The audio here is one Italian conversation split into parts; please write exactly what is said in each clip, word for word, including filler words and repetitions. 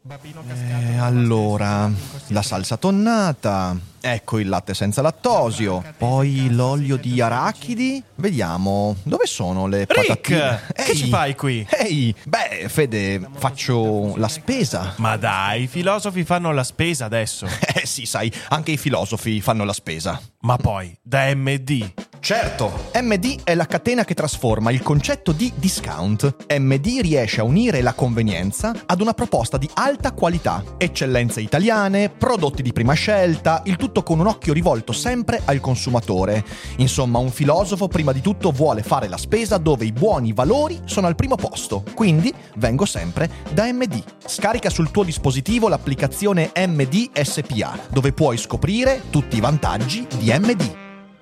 Eh, allora, la salsa tonnata, ecco il latte senza lattosio, poi l'olio di arachidi. Vediamo, dove sono le Rick, patatine? che Ehi, ci fai qui? Ehi, beh, Fede, faccio la spesa. Ma dai, i filosofi fanno la spesa adesso. Eh sì, sai, anche i filosofi fanno la spesa. Ma poi, da M D. Certo, M D è la catena che trasforma il concetto di discount. M D riesce a unire la convenienza ad una proposta di alta qualità, eccellenze italiane, prodotti di prima scelta, il tutto con un occhio rivolto sempre al consumatore. Insomma, un filosofo prima di tutto vuole fare la spesa dove i buoni valori sono al primo posto. Quindi vengo sempre da M D. Scarica sul tuo dispositivo l'applicazione M D S P A, dove puoi scoprire tutti i vantaggi di M D.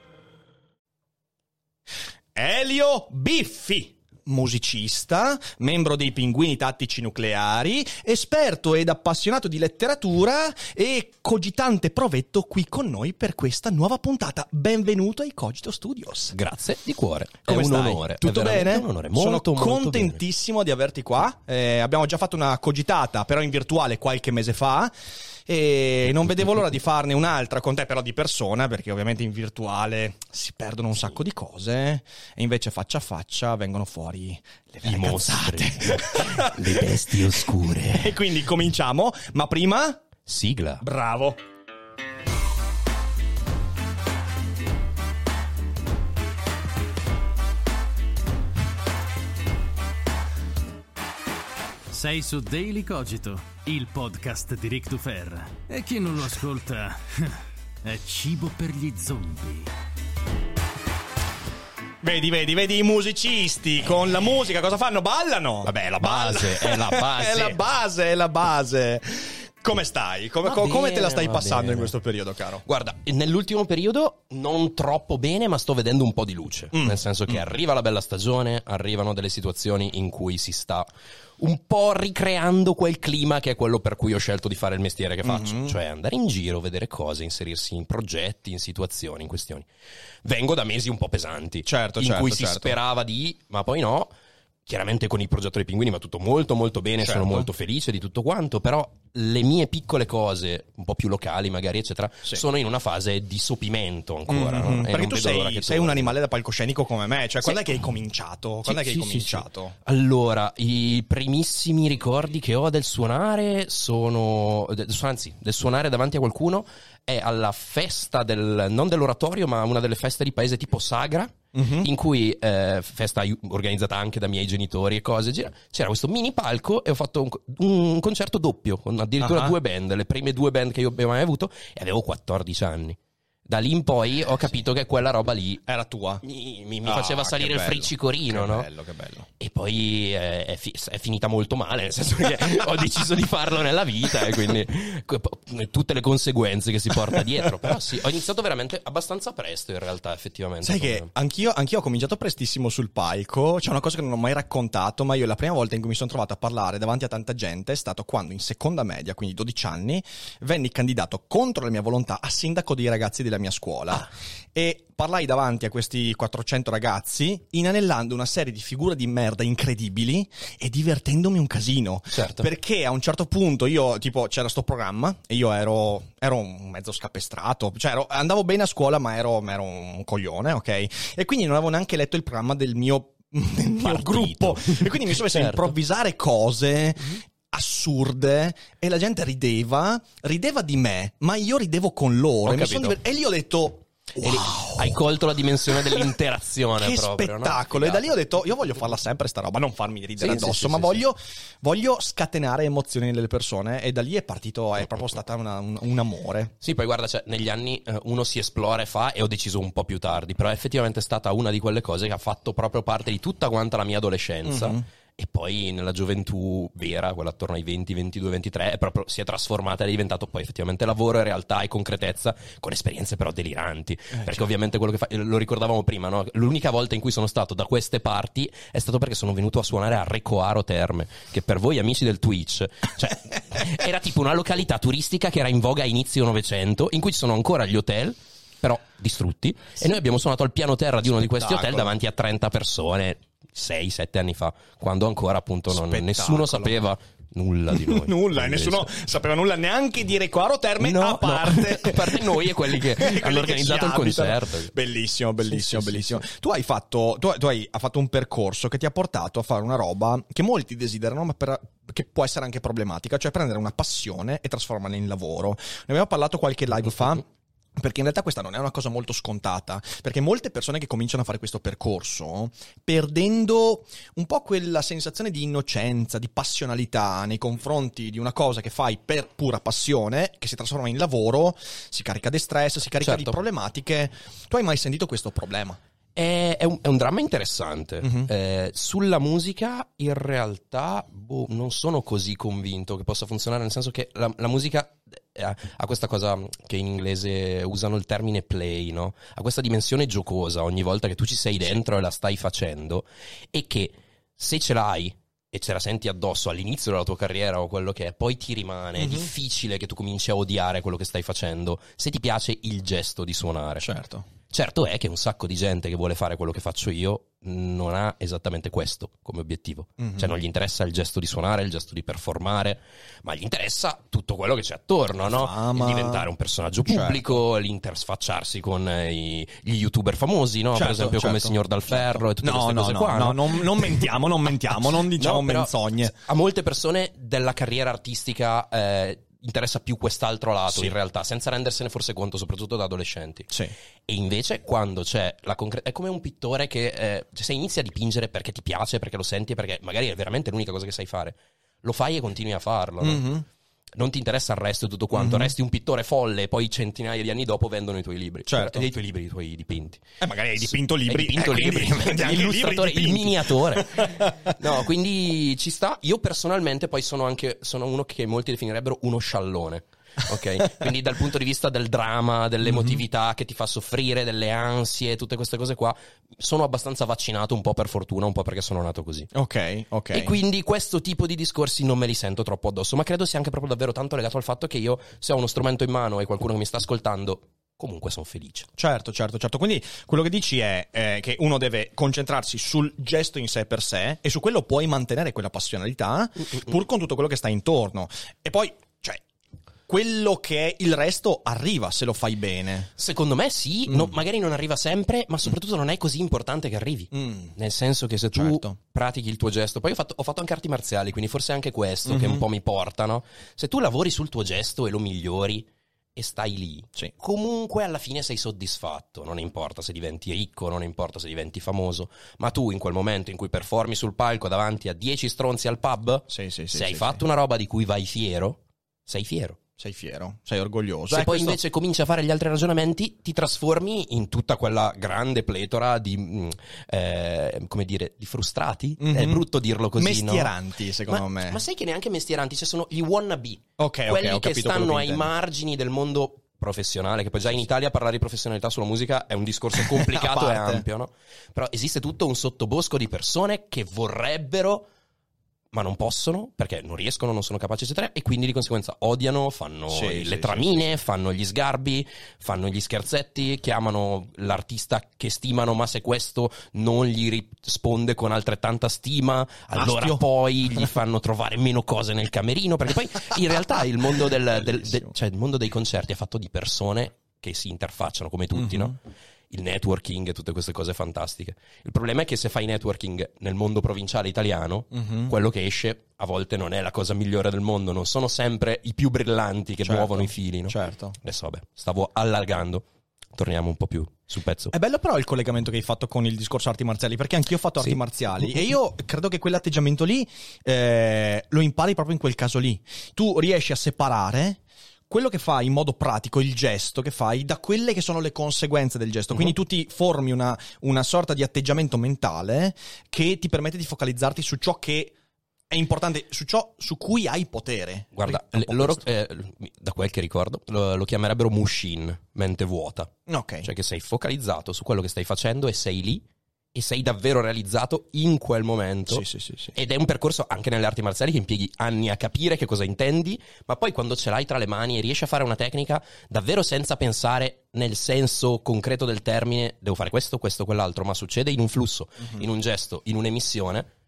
Elio Biffi, musicista, membro dei Pinguini Tattici Nucleari, esperto ed appassionato di letteratura e cogitante provetto qui con noi per questa nuova puntata. Benvenuto ai Cogito Studios. Grazie di cuore. Come è un stai? onore. Tutto è bene? Un onore. Molto, Sono molto contentissimo bene. di averti qua. Eh, abbiamo già fatto una cogitata, però in virtuale qualche mese fa. E non vedevo l'ora di farne un'altra con te, però di persona, perché ovviamente in virtuale si perdono un sacco di cose e invece faccia a faccia vengono fuori le vere I mostri, cazzate. le bestie oscure. E quindi cominciamo, ma prima Sigla. bravo. Sei su Daily Cogito, il podcast di Rick Dufer. E chi non lo ascolta è cibo per gli zombie. Vedi, vedi, vedi i musicisti con la musica cosa fanno? Ballano? Vabbè, la base, è la base. È la base, è la base. Come stai? Come, Va co- come bene, te la stai va passando bene. in questo periodo, caro? Guarda, nell'ultimo periodo non troppo bene, ma sto vedendo un po' di luce. Mm. Nel senso che Mm. arriva la bella stagione, arrivano delle situazioni in cui si sta un po' ricreando quel clima che è quello per cui ho scelto di fare il mestiere che faccio. Mm-hmm. Cioè andare in giro, vedere cose, inserirsi in progetti, in situazioni, in questioni. Vengo da mesi un po' pesanti. Certo, in certo, cui si certo. sperava di, ma poi no. Chiaramente con il progetto dei Pinguini va tutto molto molto bene, Certo. sono molto felice di tutto quanto, però le mie piccole cose, un po' più locali magari eccetera, Sì. sono in una fase di sopimento ancora. Mm-hmm. no? E Perché non tu vedo l'ora sei, che sei un torni. animale da palcoscenico come me, cioè quando Sì. è che hai cominciato? Quando Sì, è che hai sì, cominciato? sì, sì. Allora, i primissimi ricordi che ho del suonare sono, del, anzi, del suonare davanti a qualcuno è alla festa del, non dell'oratorio, ma una delle feste di paese tipo Sagra, Mm-hmm. in cui, eh, festa organizzata anche da miei genitori e cose, gira- c'era questo mini palco e ho fatto un, un concerto doppio, con addirittura Ah. due band, le prime due band che io abbia mai avuto, e avevo quattordici anni. Da lì in poi ho capito che quella roba lì Era tua? mi, mi- mi Ah, faceva salire che il bello, friccicorino, che no? bello, che bello. E poi eh, è, fi- è finita molto male, nel senso che ho deciso di farlo nella vita e quindi que- tutte le conseguenze che si porta dietro. Però sì, ho iniziato veramente abbastanza presto in realtà, effettivamente. Sai che anch'io, anch'io ho cominciato prestissimo sul palco. C'è una cosa che non ho mai raccontato, ma io la prima volta in cui mi sono trovato a parlare davanti a tanta gente è stato quando in seconda media, quindi dodici anni, venni candidato contro la mia volontà a sindaco dei ragazzi della mia scuola. Ah. E parlai davanti a questi quattrocento ragazzi inanellando una serie di figure di merda incredibili e divertendomi un casino. Certo. Perché a un certo punto io, tipo, c'era sto programma e io ero, ero un mezzo scapestrato, cioè ero, andavo bene a scuola ma ero, ma ero un coglione, ok? E quindi non avevo neanche letto il programma del mio, del mio Partito. gruppo e quindi mi sono messo a Certo. improvvisare cose assurde e la gente rideva, rideva di me, ma io ridevo con loro. Ho E, mi sono capito. diver- e lì ho detto... E lì hai colto la dimensione dell'interazione Che proprio, no? spettacolo! E da lì ho detto, io voglio farla sempre sta roba, non farmi ridere Sì, sì, addosso, sì, ma sì, voglio, voglio scatenare emozioni nelle persone e da lì è partito, è proprio stata una- un, un amore. Sì, poi guarda, cioè, negli anni eh, uno si esplora e fa, e ho deciso un po' più tardi, però effettivamente è stata una di quelle cose che ha fatto proprio parte di tutta quanta la mia adolescenza. Mm-hmm. E poi nella gioventù vera, quella attorno ai venti, ventidue, ventitré, è proprio, si è trasformata, è diventato poi effettivamente lavoro e realtà e concretezza, con esperienze però deliranti. Perché certo. ovviamente quello che fa, lo ricordavamo prima, no? L'unica volta in cui sono stato da queste parti è stato perché sono venuto a suonare a Recoaro Terme, che per voi amici del Twitch, cioè, era tipo una località turistica che era in voga a inizio Novecento, in cui ci sono ancora gli hotel, però distrutti, e noi abbiamo suonato al piano terra di uno di questi hotel Spettacolo. davanti a trenta persone sei sette anni fa, quando ancora appunto non, Spettacolo. nessuno sapeva Nulla di noi. Nulla, e invece. nessuno sapeva nulla neanche di Recoaro Terme, No, a parte no, a parte noi e quelli che quelli hanno organizzato ci il abitano. concerto. Bellissimo, bellissimo, Sì, sì, bellissimo. sì, sì. Tu hai fatto tu, tu hai, hai fatto un percorso che ti ha portato a fare una roba che molti desiderano, ma per, che può essere anche problematica, cioè prendere una passione e trasformarla in lavoro. Ne abbiamo parlato qualche live fa. Perché in realtà questa non è una cosa molto scontata, perché molte persone che cominciano a fare questo percorso, perdendo un po' quella sensazione di innocenza, di passionalità nei confronti di una cosa che fai per pura passione, che si trasforma in lavoro, si carica di stress, si carica Certo. di problematiche. Tu hai mai sentito questo problema? È, è, un, è un dramma interessante. Mhm. Eh, sulla musica, in realtà, boh, non sono così convinto che possa funzionare, nel senso che la, la musica eh, ha questa cosa che in inglese usano il termine play, no? Ha questa dimensione giocosa ogni volta che tu ci sei dentro e la stai facendo, e che se ce l'hai e ce la senti addosso all'inizio della tua carriera o quello che è, poi ti rimane, è Mhm. difficile che tu cominci a odiare quello che stai facendo se ti piace il gesto di suonare. Certo. Certo è che un sacco di gente che vuole fare quello che faccio io non ha esattamente questo come obiettivo. Mhm. Cioè non gli interessa il gesto di suonare, il gesto di performare, ma gli interessa tutto quello che c'è attorno, no? Fama. Il diventare un personaggio Certo. pubblico, l'intersfacciarsi con eh, i- gli youtuber famosi, no? Certo, per esempio come certo. Signor Dalferro e tutte No, queste no, cose no, qua. no, non, non mentiamo, non mentiamo, non diciamo No, però menzogne. A molte persone della carriera artistica eh, interessa più quest'altro lato, Sì. in realtà, senza rendersene forse conto, soprattutto da adolescenti. Sì. E invece quando c'è la concreta, è come un pittore che eh, se inizia a dipingere perché ti piace, perché lo senti e perché magari è veramente l'unica cosa che sai fare, lo fai e continui a farlo, no? Mhm. Non ti interessa il resto e tutto quanto, Mhm. resti un pittore folle e poi centinaia di anni dopo vendono i tuoi libri. Certo. Eh, i tuoi libri, i tuoi dipinti. Eh, magari hai dipinto Hai libri. dipinto eh, libri, quindi vendi anche l'illustratore, libri il dipinti. miniatore. No, quindi ci sta. Io personalmente poi sono anche sono uno che molti definirebbero uno sciallone. Ok, quindi dal punto di vista del dramma, dell'emotività che ti fa soffrire, delle ansie, tutte queste cose qua, sono abbastanza vaccinato, un po' per fortuna, un po' perché sono nato così. Ok, ok. E quindi questo tipo di discorsi non me li sento troppo addosso, ma credo sia anche proprio davvero tanto legato al fatto che io, se ho uno strumento in mano e qualcuno che mi sta ascoltando, comunque sono felice. Certo, certo, certo. Quindi quello che dici è eh, che uno deve concentrarsi sul gesto in sé per sé e su quello puoi mantenere quella passionalità pur con tutto quello che sta intorno. E poi, cioè, quello che è il resto arriva se lo fai bene. Secondo me sì, no- magari non arriva sempre, ma soprattutto non è così importante che arrivi. Mm. Nel senso che se tu Certo. pratichi il tuo gesto, poi ho fatto, ho fatto anche arti marziali, quindi forse è anche questo che un po' mi porta, no? Se tu lavori sul tuo gesto e lo migliori e stai lì, Sì. comunque alla fine sei soddisfatto, non importa se diventi ricco, non importa se diventi famoso, ma tu in quel momento in cui performi sul palco davanti a dieci stronzi al pub, Sì, sì, sì. se hai sì, fatto sì. una roba di cui vai fiero, sei fiero. Sei fiero, sei orgoglioso. Se Eh, poi questo- invece cominci a fare gli altri ragionamenti, ti trasformi in tutta quella grande pletora di, mh, eh, come dire, di frustrati. Mhm. È brutto dirlo così, Mestieranti, no? secondo ma, me. Ma sai che neanche mestieranti, ci sono gli wannabe. Ok, ok, quelli ho che capito quello stanno che ai intendi. margini del mondo professionale, che poi già in Italia parlare di professionalità sulla musica è un discorso complicato A e parte. ampio, no? Però esiste tutto un sottobosco di persone che vorrebbero, ma non possono, perché non riescono, non sono capaci, eccetera, e quindi di conseguenza odiano, fanno Sì, le sì, tramine, fanno gli sgarbi, fanno gli scherzetti, chiamano l'artista che stimano, ma se questo non gli risponde con altrettanta stima, allora Astio. poi gli fanno trovare meno cose nel camerino, perché poi in realtà il mondo, del, del- del- Bellissimo. cioè il mondo dei concerti è fatto di persone che si interfacciano come tutti, Mhm. no? Il networking e tutte queste cose fantastiche. Il problema è che se fai networking nel mondo provinciale italiano, Mhm. quello che esce a volte non è la cosa migliore del mondo, non sono sempre i più brillanti che Certo, muovono i fili, no? Certo. Adesso vabbè, stavo allargando. Torniamo un po' più sul pezzo. È bello però il collegamento che hai fatto con il discorso arti marziali, perché anch'io ho fatto Sì. arti marziali e io credo che quell'atteggiamento lì eh, lo impari proprio in quel caso lì. Tu riesci a separare quello che fai in modo pratico, il gesto che fai, da quelle che sono le conseguenze del gesto. Quindi tu ti formi una, una sorta di atteggiamento mentale che ti permette di focalizzarti su ciò che è importante, su ciò su cui hai potere. Guarda, Un le- po' loro, questo. eh, da quel che ricordo, lo, lo chiamerebbero mushin, mente vuota. Ok. Cioè che sei focalizzato su quello che stai facendo e sei lì e sei davvero realizzato in quel momento. Sì, sì, sì, sì. Ed è un percorso anche nelle arti marziali che impieghi anni a capire che cosa intendi, ma poi quando ce l'hai tra le mani e riesci a fare una tecnica davvero senza pensare nel senso concreto del termine, devo fare questo, questo, quell'altro, ma succede in un flusso, in un gesto, in un'emissione,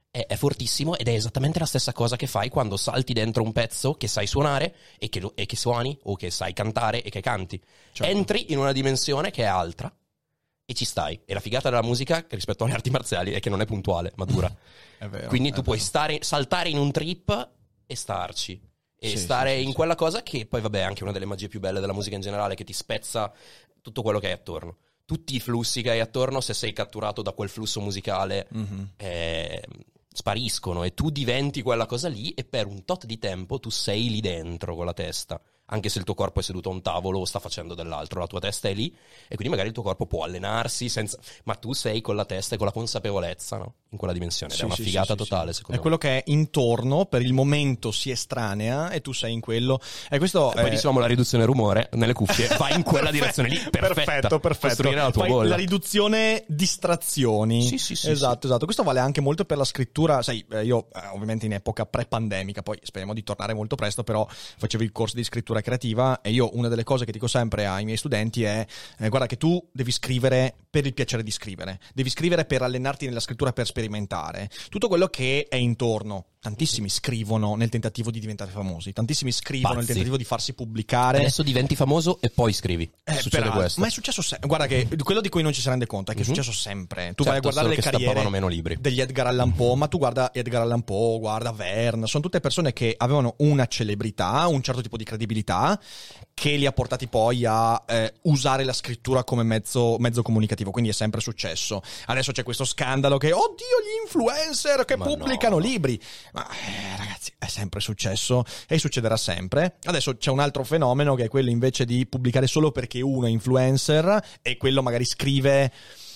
è, è fortissimo ed è esattamente la stessa cosa che fai quando salti dentro un pezzo che sai suonare e che, lo, e che suoni, o che sai cantare e che canti. Certo. Entri in una dimensione che è altra e ci stai. E la figata della musica rispetto alle arti marziali è che non è puntuale, ma dura. È vero, Quindi è tu puoi vero. stare, saltare in un trip e starci. E Sì, stare sì, sì, in sì. quella cosa che poi, vabbè, è anche una delle magie più belle della musica in generale, che ti spezza tutto quello che hai attorno. Tutti i flussi che hai attorno, se sei catturato da quel flusso musicale, Mm-hmm. eh, spariscono e tu diventi quella cosa lì e per un tot di tempo tu sei lì dentro con la testa. Anche se il tuo corpo è seduto a un tavolo o sta facendo dell'altro, la tua testa è lì e quindi magari il tuo corpo può allenarsi senza... ma tu sei con la testa e con la consapevolezza, no? In quella dimensione. Ed Sì, è una sì, figata sì, sì, totale, sì. secondo È me. quello che è intorno, per il momento si estranea e tu sei in quello. E questo E poi è... diciamo la riduzione rumore nelle cuffie va in quella direzione lì. Perfetta. Perfetto, perfetto. Costruire la tua Poi bolla. la riduzione distrazioni. Sì, sì, sì, Esatto, esatto. Questo vale anche molto per la scrittura. Sai, eh, io eh, ovviamente in epoca pre-pandemica, poi speriamo di tornare molto presto, però facevo il corso di scrittura creativa e io una delle cose che dico sempre ai miei studenti è eh, guarda che tu devi scrivere per il piacere di scrivere. Devi scrivere per allenarti nella scrittura, per sperimentare. Tutto quello che è intorno. Tantissimi scrivono nel tentativo di diventare famosi, tantissimi scrivono nel Pazzi. tentativo di farsi pubblicare. Adesso diventi famoso e poi scrivi. Eh, Succede peraltro, questo. ma è successo sempre. Guarda che quello di cui non ci si rende conto è che è Mhm. successo sempre. Tu Certo, vai a guardare solo le che carriere stampavano meno libri. degli Edgar Allan Poe, ma tu guarda Edgar Allan Poe, guarda Verne, sono tutte persone che avevano una celebrità, un certo tipo di credibilità che li ha portati poi a eh, usare la scrittura come mezzo, mezzo comunicativo, quindi è sempre successo. Adesso c'è questo scandalo che, oddio, gli influencer che Ma pubblicano no. libri. Ma eh, ragazzi, è sempre successo e succederà sempre. Adesso c'è un altro fenomeno che è quello invece di pubblicare solo perché uno è influencer e quello magari scrive,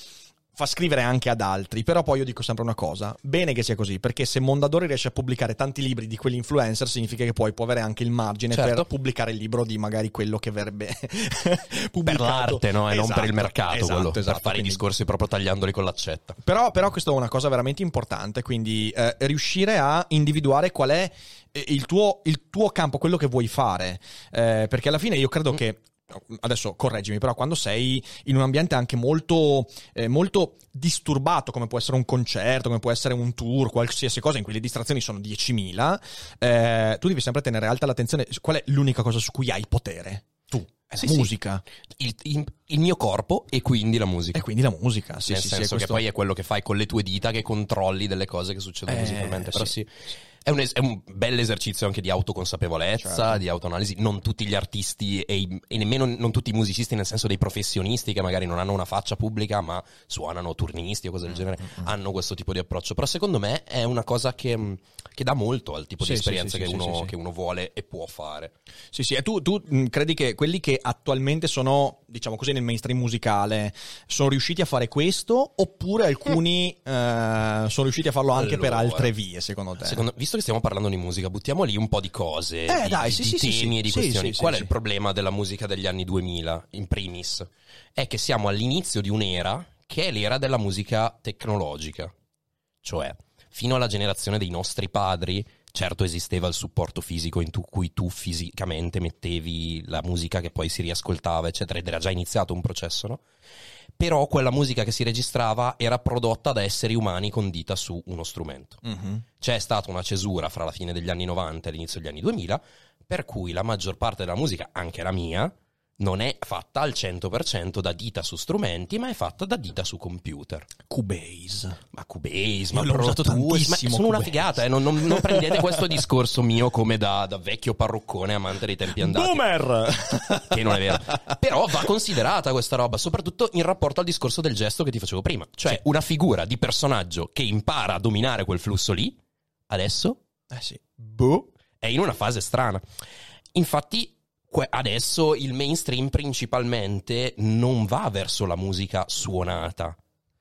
fa scrivere anche ad altri. Però poi io dico sempre una cosa, bene che sia così, perché se Mondadori riesce a pubblicare tanti libri di quegli influencer significa che poi può avere anche il margine Certo. per pubblicare il libro di magari quello che verrebbe Per pubblicato. l'arte, no? E non per il Esatto, mercato, esatto, quello, esatto, per fare quindi- i discorsi proprio tagliandoli con l'accetta. Però, però questa è una cosa veramente importante, quindi eh, riuscire a individuare qual è eh, il tuo, il tuo campo, quello che vuoi fare, eh, perché alla fine io credo che, adesso correggimi, però quando sei in un ambiente anche molto, eh, molto disturbato, come può essere un concerto, come può essere un tour, qualsiasi cosa in cui le distrazioni sono diecimila, eh, tu devi sempre tenere alta l'attenzione. Qual è l'unica cosa su cui hai potere? Tu. È Sì, la sì. musica. Il, il- il mio corpo e quindi la musica. E quindi la musica, sì, Nel sì, sì, senso è questo- che poi è quello che fai con le tue dita, che controlli delle cose che succedono Eh, musicalmente. Però sì. sì, è un, es- è un bel esercizio anche di autoconsapevolezza, Certo. di autoanalisi. Non tutti gli artisti e, i- e nemmeno non tutti i musicisti, nel senso dei professionisti che magari non hanno una faccia pubblica ma suonano, turnisti o cose del genere, hanno questo tipo di approccio. Però secondo me è una cosa che, che dà molto al tipo Sì, di sì, esperienza sì, che, sì, uno, sì, sì. che uno vuole e può fare. Sì, sì, e tu, tu mh, credi che quelli che attualmente sono, diciamo così, nel mainstream musicale sono riusciti a fare questo, oppure alcuni eh, sono riusciti a farlo anche per Allora, altre vie, secondo te? Secondo- visto che stiamo parlando di musica, buttiamo lì un po' di cose, Eh, di, dai, di- sì, di sì, sì, temi sì. e di Sì, questioni. sì, Qual sì, è il sì. problema della musica degli anni duemila, in primis? È che siamo all'inizio di un'era che è l'era della musica tecnologica. Cioè, fino alla generazione dei nostri padri, certo esisteva il supporto fisico in tu- cui tu fisicamente mettevi la musica che poi si riascoltava, eccetera, ed era già iniziato un processo, no? Però quella musica che si registrava era prodotta da esseri umani con dita su uno strumento. Mhm. C'è stata una cesura fra la fine degli anni novanta e l'inizio degli anni duemila, per cui la maggior parte della musica, anche la mia, non è fatta al cento per cento da dita su strumenti, ma è fatta da dita su computer. Cubase. Ma Cubase, Io ma l'ho Pro usato Tools, ma tantissimo, sono una Cubase. figata, eh, non, non- non prendete questo discorso mio come da, da vecchio parroccone amante dei tempi andati. Boomer! Che non è vero. Però va considerata questa roba, soprattutto in rapporto al discorso del gesto che ti facevo prima. Cioè, Sì. una figura di personaggio che impara a dominare quel flusso lì, adesso Eh sì. boh, è in una fase strana. Infatti, que- adesso il mainstream principalmente non va verso la musica suonata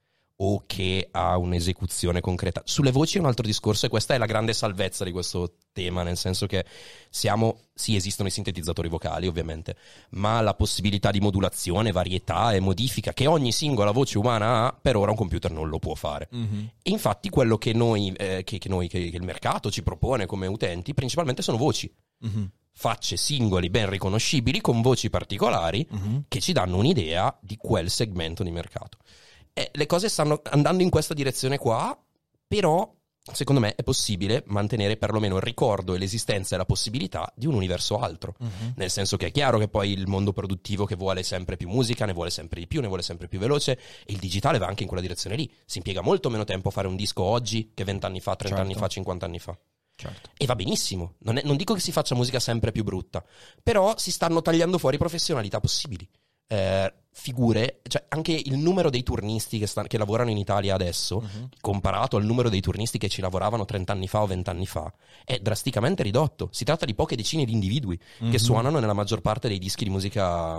o che ha un'esecuzione concreta. Sulle voci è un altro discorso, e questa è la grande salvezza di questo tema, nel senso che siamo, sì, esistono i sintetizzatori vocali ovviamente, ma la possibilità di modulazione, varietà e modifica che ogni singola voce umana ha, per ora un computer non lo può fare. Mhm. E infatti quello che noi, eh, che, che noi che, che il mercato ci propone come utenti principalmente sono voci, Mhm. facce singoli ben riconoscibili con voci particolari Mhm. che ci danno un'idea di quel segmento di mercato. E le cose stanno andando in questa direzione qua, però secondo me è possibile mantenere perlomeno il ricordo e l'esistenza e la possibilità di un universo altro. Uh-huh. Nel senso che è chiaro che poi il mondo produttivo che vuole sempre più musica, ne vuole sempre di più, ne vuole sempre più veloce, e il digitale va anche in quella direzione lì. Si impiega molto meno tempo a fare un disco oggi che vent'anni fa, trent'anni certo. fa, cinquant'anni fa. Certo. E va benissimo, non, è, non dico che si faccia musica sempre più brutta, però si stanno tagliando fuori professionalità possibili. Eh, figure, cioè anche il numero dei turnisti che, sta, che lavorano in Italia adesso, uh-huh. comparato al numero dei turnisti che ci lavoravano trent'anni fa o vent'anni fa, è drasticamente ridotto. Si tratta di poche decine di individui uh-huh. che suonano nella maggior parte dei dischi di musica,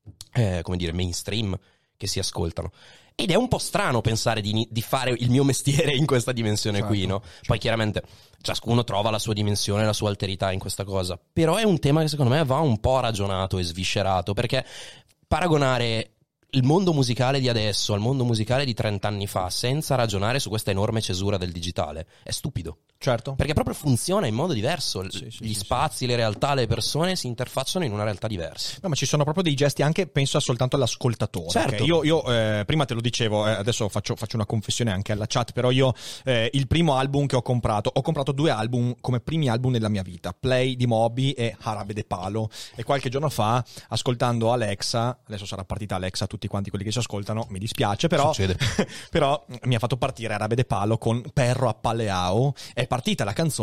eh, come dire, mainstream che si ascoltano. Ed è un po' strano pensare di, di fare il mio mestiere in questa dimensione certo, qui, no? Certo. Poi chiaramente ciascuno trova la sua dimensione, la sua alterità in questa cosa, però è un tema che secondo me va un po' ragionato e sviscerato, perché paragonare il mondo musicale di adesso al mondo musicale di trent'anni fa senza ragionare su questa enorme cesura del digitale è stupido. Certo. Perché proprio funziona in modo diverso. Sì, sì, Gli sì, spazi, sì. le realtà, le persone si interfacciano in una realtà diversa. No, ma ci sono proprio dei gesti anche, penso, soltanto all'ascoltatore. Certo. Okay? Io, io eh, prima te lo dicevo, eh, adesso faccio, faccio una confessione anche alla chat, però io eh, il primo album che ho comprato, ho comprato due album come primi album nella mia vita, Play di Moby e Arabe de Palo. E qualche giorno fa, ascoltando Alexa, adesso sarà partita Alexa, tutti quanti quelli che ci ascoltano, mi dispiace, però, però mi ha fatto partire Arabe de Palo con Perro Appaleao, è partita la canzone.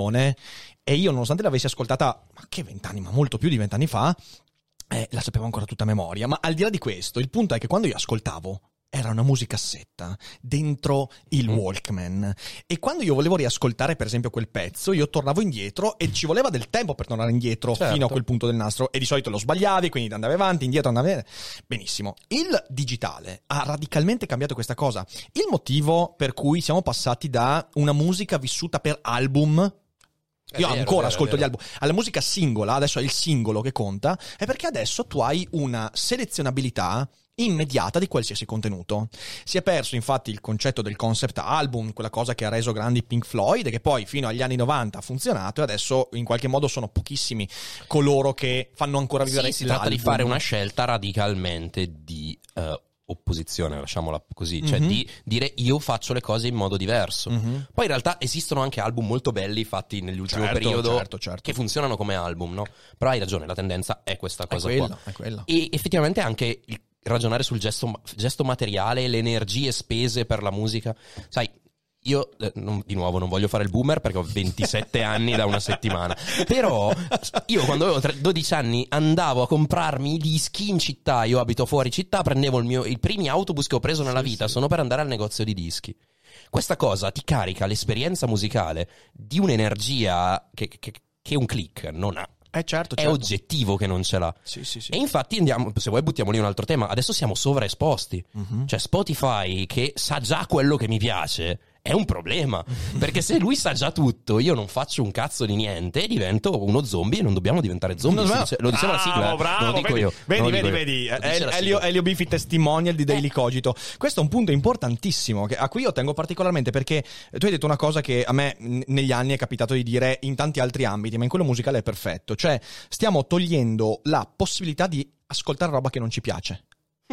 E io, nonostante l'avessi ascoltata, ma che vent'anni, ma molto più di vent'anni fa, eh, la sapevo ancora tutta a memoria. Ma al di là di questo, il punto è che quando io ascoltavo, era una musicassetta dentro il Walkman. E quando io volevo riascoltare, per esempio, quel pezzo, io tornavo indietro e ci voleva del tempo per tornare indietro certo. fino a quel punto del nastro. E di solito lo sbagliavi, quindi andavi avanti, indietro, andavi... Benissimo. Il digitale ha radicalmente cambiato questa cosa. Il motivo per cui siamo passati da una musica vissuta per album... Io vero, ancora vero, ascolto vero. gli album. Alla musica singola, adesso è il singolo che conta, è perché adesso tu hai una selezionabilità immediata di qualsiasi contenuto. Si è perso infatti il concetto del concept album, quella cosa che ha reso grandi Pink Floyd e che poi fino agli anni novanta ha funzionato, e adesso in qualche modo sono pochissimi coloro che fanno ancora vivere sì, l'album. Si tratta di fare una scelta radicalmente di uh, opposizione, lasciamola così, cioè mm-hmm. di dire io faccio le cose in modo diverso. Mm-hmm. Poi in realtà esistono anche album molto belli fatti nell'ultimo certo, periodo certo, certo. che funzionano come album, no? Però hai ragione, la tendenza è questa cosa è quella, qua. È quella. E effettivamente anche il ragionare sul gesto, gesto materiale, le energie spese per la musica. Sai, io eh, non, di nuovo non voglio fare il boomer perché ho ventisette anni da una settimana, però io quando avevo dodici anni andavo a comprarmi i dischi in città. Io abito fuori città, prendevo il mio, i primi autobus che ho preso nella sì, vita sì. sono per andare al negozio di dischi. Questa cosa ti carica l'esperienza musicale di un'energia che, che, che un click non ha. Eh certo, certo. È oggettivo che non ce l'ha. Sì, sì, sì. E infatti andiamo, se vuoi buttiamo lì un altro tema, adesso siamo sovraesposti. Uh-huh. Cioè Spotify, che sa già quello che mi piace, è un problema, perché se lui sa già tutto, io non faccio un cazzo di niente e divento uno zombie, e non dobbiamo diventare zombie. No, no, dice, lo diceva bravo, la sigla, bravo, non lo dico vedi, io. Vedi, vedi, io. vedi, Elio, Elio Bifi testimonial di Daily Cogito. Questo è un punto importantissimo che, a cui io tengo particolarmente, perché tu hai detto una cosa che a me negli anni è capitato di dire in tanti altri ambiti, ma in quello musicale è perfetto, cioè stiamo togliendo la possibilità di ascoltare roba che non ci piace.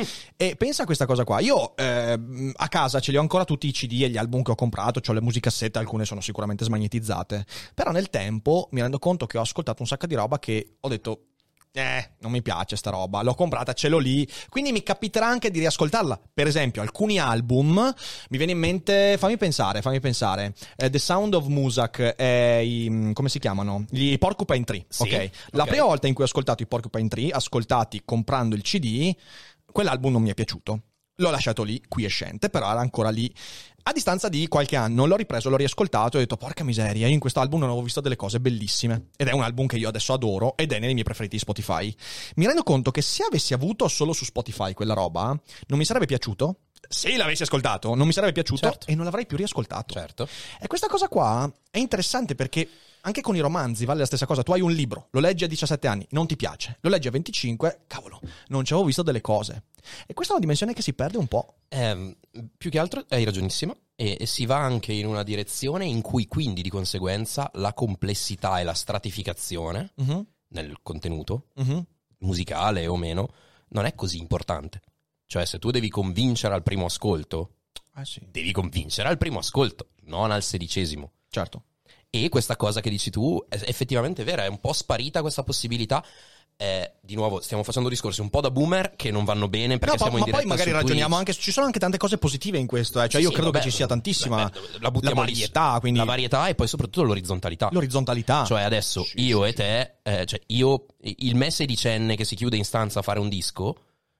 E pensa a questa cosa qua. Io eh, a casa ce li ho ancora tutti i C D e gli album che ho comprato, c'ho le musicassette, alcune sono sicuramente smagnetizzate, però nel tempo mi rendo conto che ho ascoltato un sacco di roba che ho detto eh, non mi piace sta roba, l'ho comprata, ce l'ho lì, quindi mi capiterà anche di riascoltarla. Per esempio alcuni album, mi viene in mente, fammi pensare, fammi pensare eh, The Sound of Muzak, eh, i, come si chiamano? Gli Porcupine Tree, sì, ok. La okay. prima volta in cui ho ascoltato i Porcupine Tree, ascoltati comprando il C D, quell'album non mi è piaciuto. L'ho lasciato lì, quiescente, però era ancora lì. A distanza di qualche anno l'ho ripreso, l'ho riascoltato e ho detto porca miseria, io in questo album non avevo visto delle cose bellissime. Ed è un album che io adesso adoro ed è nei miei preferiti di Spotify. Mi rendo conto che se avessi avuto solo su Spotify quella roba, non mi sarebbe piaciuto. Se l'avessi ascoltato, non mi sarebbe piaciuto, certo. E non l'avrei più riascoltato. Certo. E questa cosa qua è interessante perché anche con i romanzi vale la stessa cosa. Tu hai un libro, lo leggi a diciassette anni, non ti piace. Lo leggi a venticinque, cavolo, non ci avevo visto delle cose. E questa è una dimensione che si perde un po'. Eh, più che altro hai ragionissimo. E, e si va anche in una direzione in cui quindi di conseguenza la complessità e la stratificazione uh-huh. nel contenuto, uh-huh. musicale o meno, non è così importante. Cioè se tu devi convincere al primo ascolto, eh sì. devi convincere al primo ascolto, non al sedicesimo. Certo. E questa cosa che dici tu è effettivamente vera, è un po' sparita questa possibilità. Eh, di nuovo stiamo facendo discorsi un po' da boomer che non vanno bene perché No, siamo ma in poi diretta magari su ragioniamo Twitch. anche, ci sono anche tante cose positive in questo, eh. Cioè Sì, io sì, credo vabbè, che ci sia tantissima beh, la buttiamo la lì. varietà, quindi La varietà e poi soprattutto l'orizzontalità. l'orizzontalità. Cioè adesso Sì, io sì, e te, eh, cioè io, il me sedicenne che si chiude in stanza a fare un disco,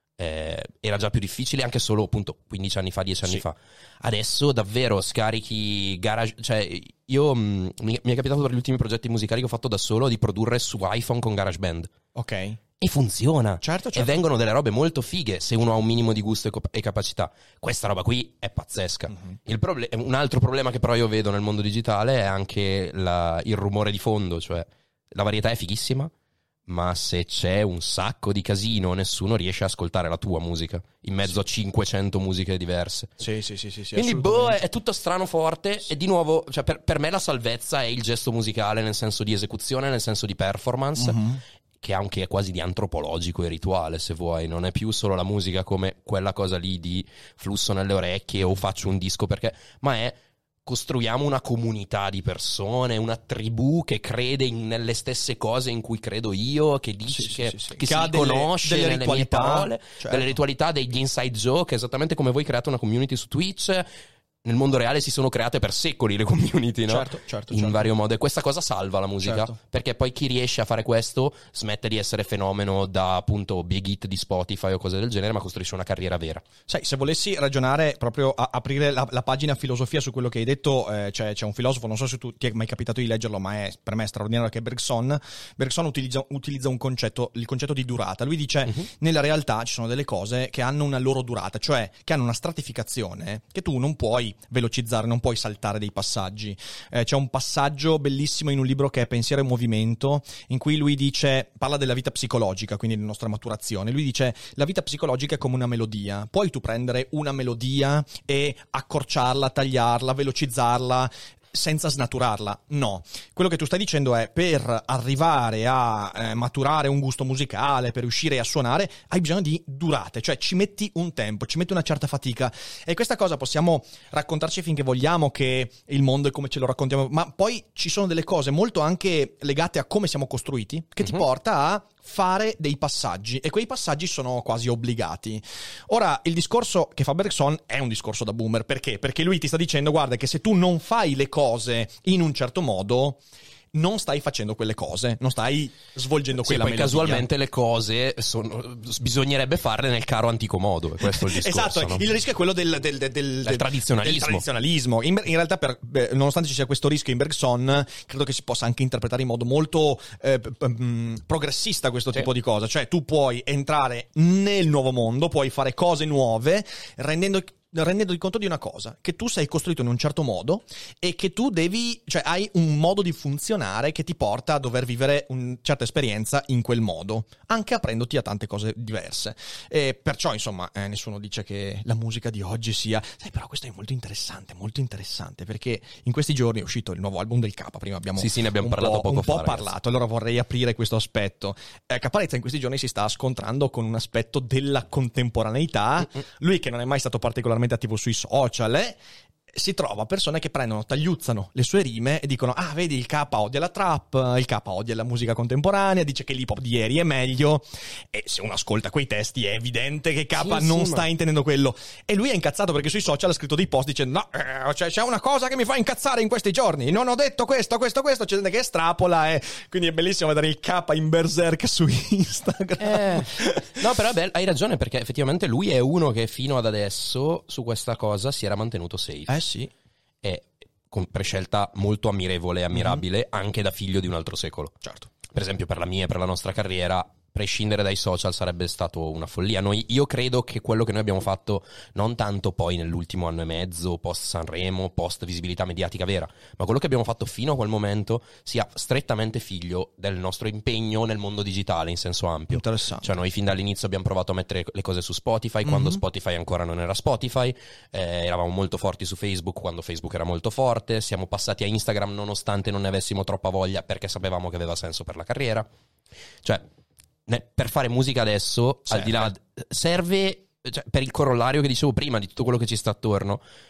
eh, era già più difficile anche solo appunto quindici anni fa, dieci anni Sì. fa. Adesso davvero scarichi garage, cioè io mh, mi, mi è capitato per gli ultimi progetti musicali che ho fatto da solo di produrre su iPhone con GarageBand. Ok. E funziona. Certo, E certo. vengono delle robe molto fighe se uno ha un minimo di gusto e, co- e capacità. Questa roba qui è pazzesca. Mhm. Il proble- un altro problema che però io vedo nel mondo digitale è anche la- il rumore di fondo. Cioè, la varietà è fighissima, ma se c'è un sacco di casino, nessuno riesce a ascoltare la tua musica in mezzo a cinquecento musiche diverse. Sì, sì, sì, sì, sì, Quindi boh, assolutamente. è, è tutto strano forte. E di nuovo, cioè, per, per me la salvezza è il gesto musicale nel senso di esecuzione, nel senso di performance, Mhm. che anche è quasi di antropologico e rituale, se vuoi. Non è più solo la musica come quella cosa lì di flusso nelle orecchie o faccio un disco perché, ma è costruiamo una comunità di persone, una tribù che crede in- nelle stesse cose in cui credo io, che dice Sì, sì, che, sì, sì. che Che si ha delle- riconosce delle nelle mie ritualità, parole, certo. delle ritualità, degli inside joke, esattamente come voi create una community su Twitch. Nel mondo reale si sono create per secoli le community, no? Certo, certo, In certo. vario modo. E questa cosa salva la musica. Certo. Perché poi chi riesce a fare questo smette di essere fenomeno da appunto big hit di Spotify o cose del genere, ma costruisce una carriera vera. Sai, se volessi ragionare proprio a aprire la, la pagina filosofia su quello che hai detto, eh, c'è, c'è un filosofo, non so se tu ti è mai capitato di leggerlo, ma è per me è straordinario, che è Bergson. Bergson utilizza, utilizza un concetto, il concetto di durata. Lui dice, Mhm. nella realtà ci sono delle cose che hanno una loro durata, cioè che hanno una stratificazione che tu non puoi velocizzare, non puoi saltare dei passaggi. Eh, c'è un passaggio bellissimo in un libro che è Pensiero e Movimento, in cui lui dice, parla della vita psicologica, quindi della nostra maturazione. Lui dice, la vita psicologica è come una melodia. Puoi tu prendere una melodia e accorciarla, tagliarla, velocizzarla, senza snaturarla? No. Quello che tu stai dicendo è, per arrivare a eh, maturare un gusto musicale, per riuscire a suonare, hai bisogno di durate, cioè ci metti un tempo, ci metti una certa fatica. E questa cosa possiamo raccontarci finché vogliamo che il mondo è come ce lo raccontiamo, ma poi ci sono delle cose molto anche legate a come siamo costruiti, che ti Mhm. porta a fare dei passaggi, e quei passaggi sono quasi obbligati. Ora, il discorso che fa Bergson è un discorso da boomer. Perché? Perché lui ti sta dicendo, guarda, che se tu non fai le cose in un certo modo, non stai facendo quelle cose, non stai svolgendo Sì, quella poi melodia. casualmente le cose sono, bisognerebbe farle nel caro antico modo. E questo è il discorso. Esatto, no? il rischio è quello del, del, del, del, del tradizionalismo. del tradizionalismo. In, in realtà, per, beh, nonostante ci sia questo rischio in Bergson, credo che si possa anche interpretare in modo molto eh, p- p- mh, progressista questo Sì. tipo di cosa. Cioè, tu puoi entrare nel nuovo mondo, puoi fare cose nuove, rendendo rendendoti conto di una cosa, che tu sei costruito in un certo modo e che tu devi, cioè hai un modo di funzionare che ti porta a dover vivere una certa esperienza in quel modo, anche aprendoti a tante cose diverse. E perciò, insomma, eh, nessuno dice che la musica di oggi sia... Sai, però questo è molto interessante, molto interessante, perché in questi giorni è uscito il nuovo album del Capa, prima abbiamo Sì, sì, ne abbiamo un parlato po', poco un fa, po' ragazzi. parlato, allora vorrei aprire questo aspetto. Eh, Caparezza in questi giorni si sta scontrando con un aspetto della contemporaneità. Lui, che non è mai stato particolarmente attivo sui social, eh, si trova persone che prendono, tagliuzzano le sue rime e dicono: ah, vedi, il K odia la trap, il K odia la musica contemporanea, dice che l'hip hop di ieri è meglio. E se uno ascolta quei testi è evidente che K Sì, non sì, sta ma- intendendo quello. E lui è incazzato perché sui social ha scritto dei post dicendo: no, eh, cioè, c'è una cosa che mi fa incazzare in questi giorni, non ho detto questo, questo, questo. C'è gente che estrapola, e quindi è bellissimo vedere il K in berserk su Instagram. Eh, no, però beh, hai ragione, perché effettivamente lui è uno che fino ad adesso su questa cosa si era mantenuto safe. Eh sì. È con prescelta molto ammirevole e ammirabile anche da figlio di un altro secolo. Certo. Per esempio, per la mia e per la nostra carriera, prescindere dai social sarebbe stato una follia. Noi, io credo che quello che noi abbiamo fatto, non tanto poi nell'ultimo anno e mezzo, post Sanremo, post visibilità mediatica vera, ma quello che abbiamo fatto fino a quel momento sia strettamente figlio del nostro impegno nel mondo digitale in senso ampio. Interessante. Cioè noi fin dall'inizio abbiamo provato a mettere le cose su Spotify, quando Mhm. Spotify ancora non era Spotify, eh, eravamo molto forti su Facebook quando Facebook era molto forte, siamo passati a Instagram nonostante non ne avessimo troppa voglia, perché sapevamo che aveva senso per la carriera. Cioè, ne- per fare musica adesso, Serve. al di là, serve, cioè, per il corollario che dicevo prima di tutto quello che ci sta attorno,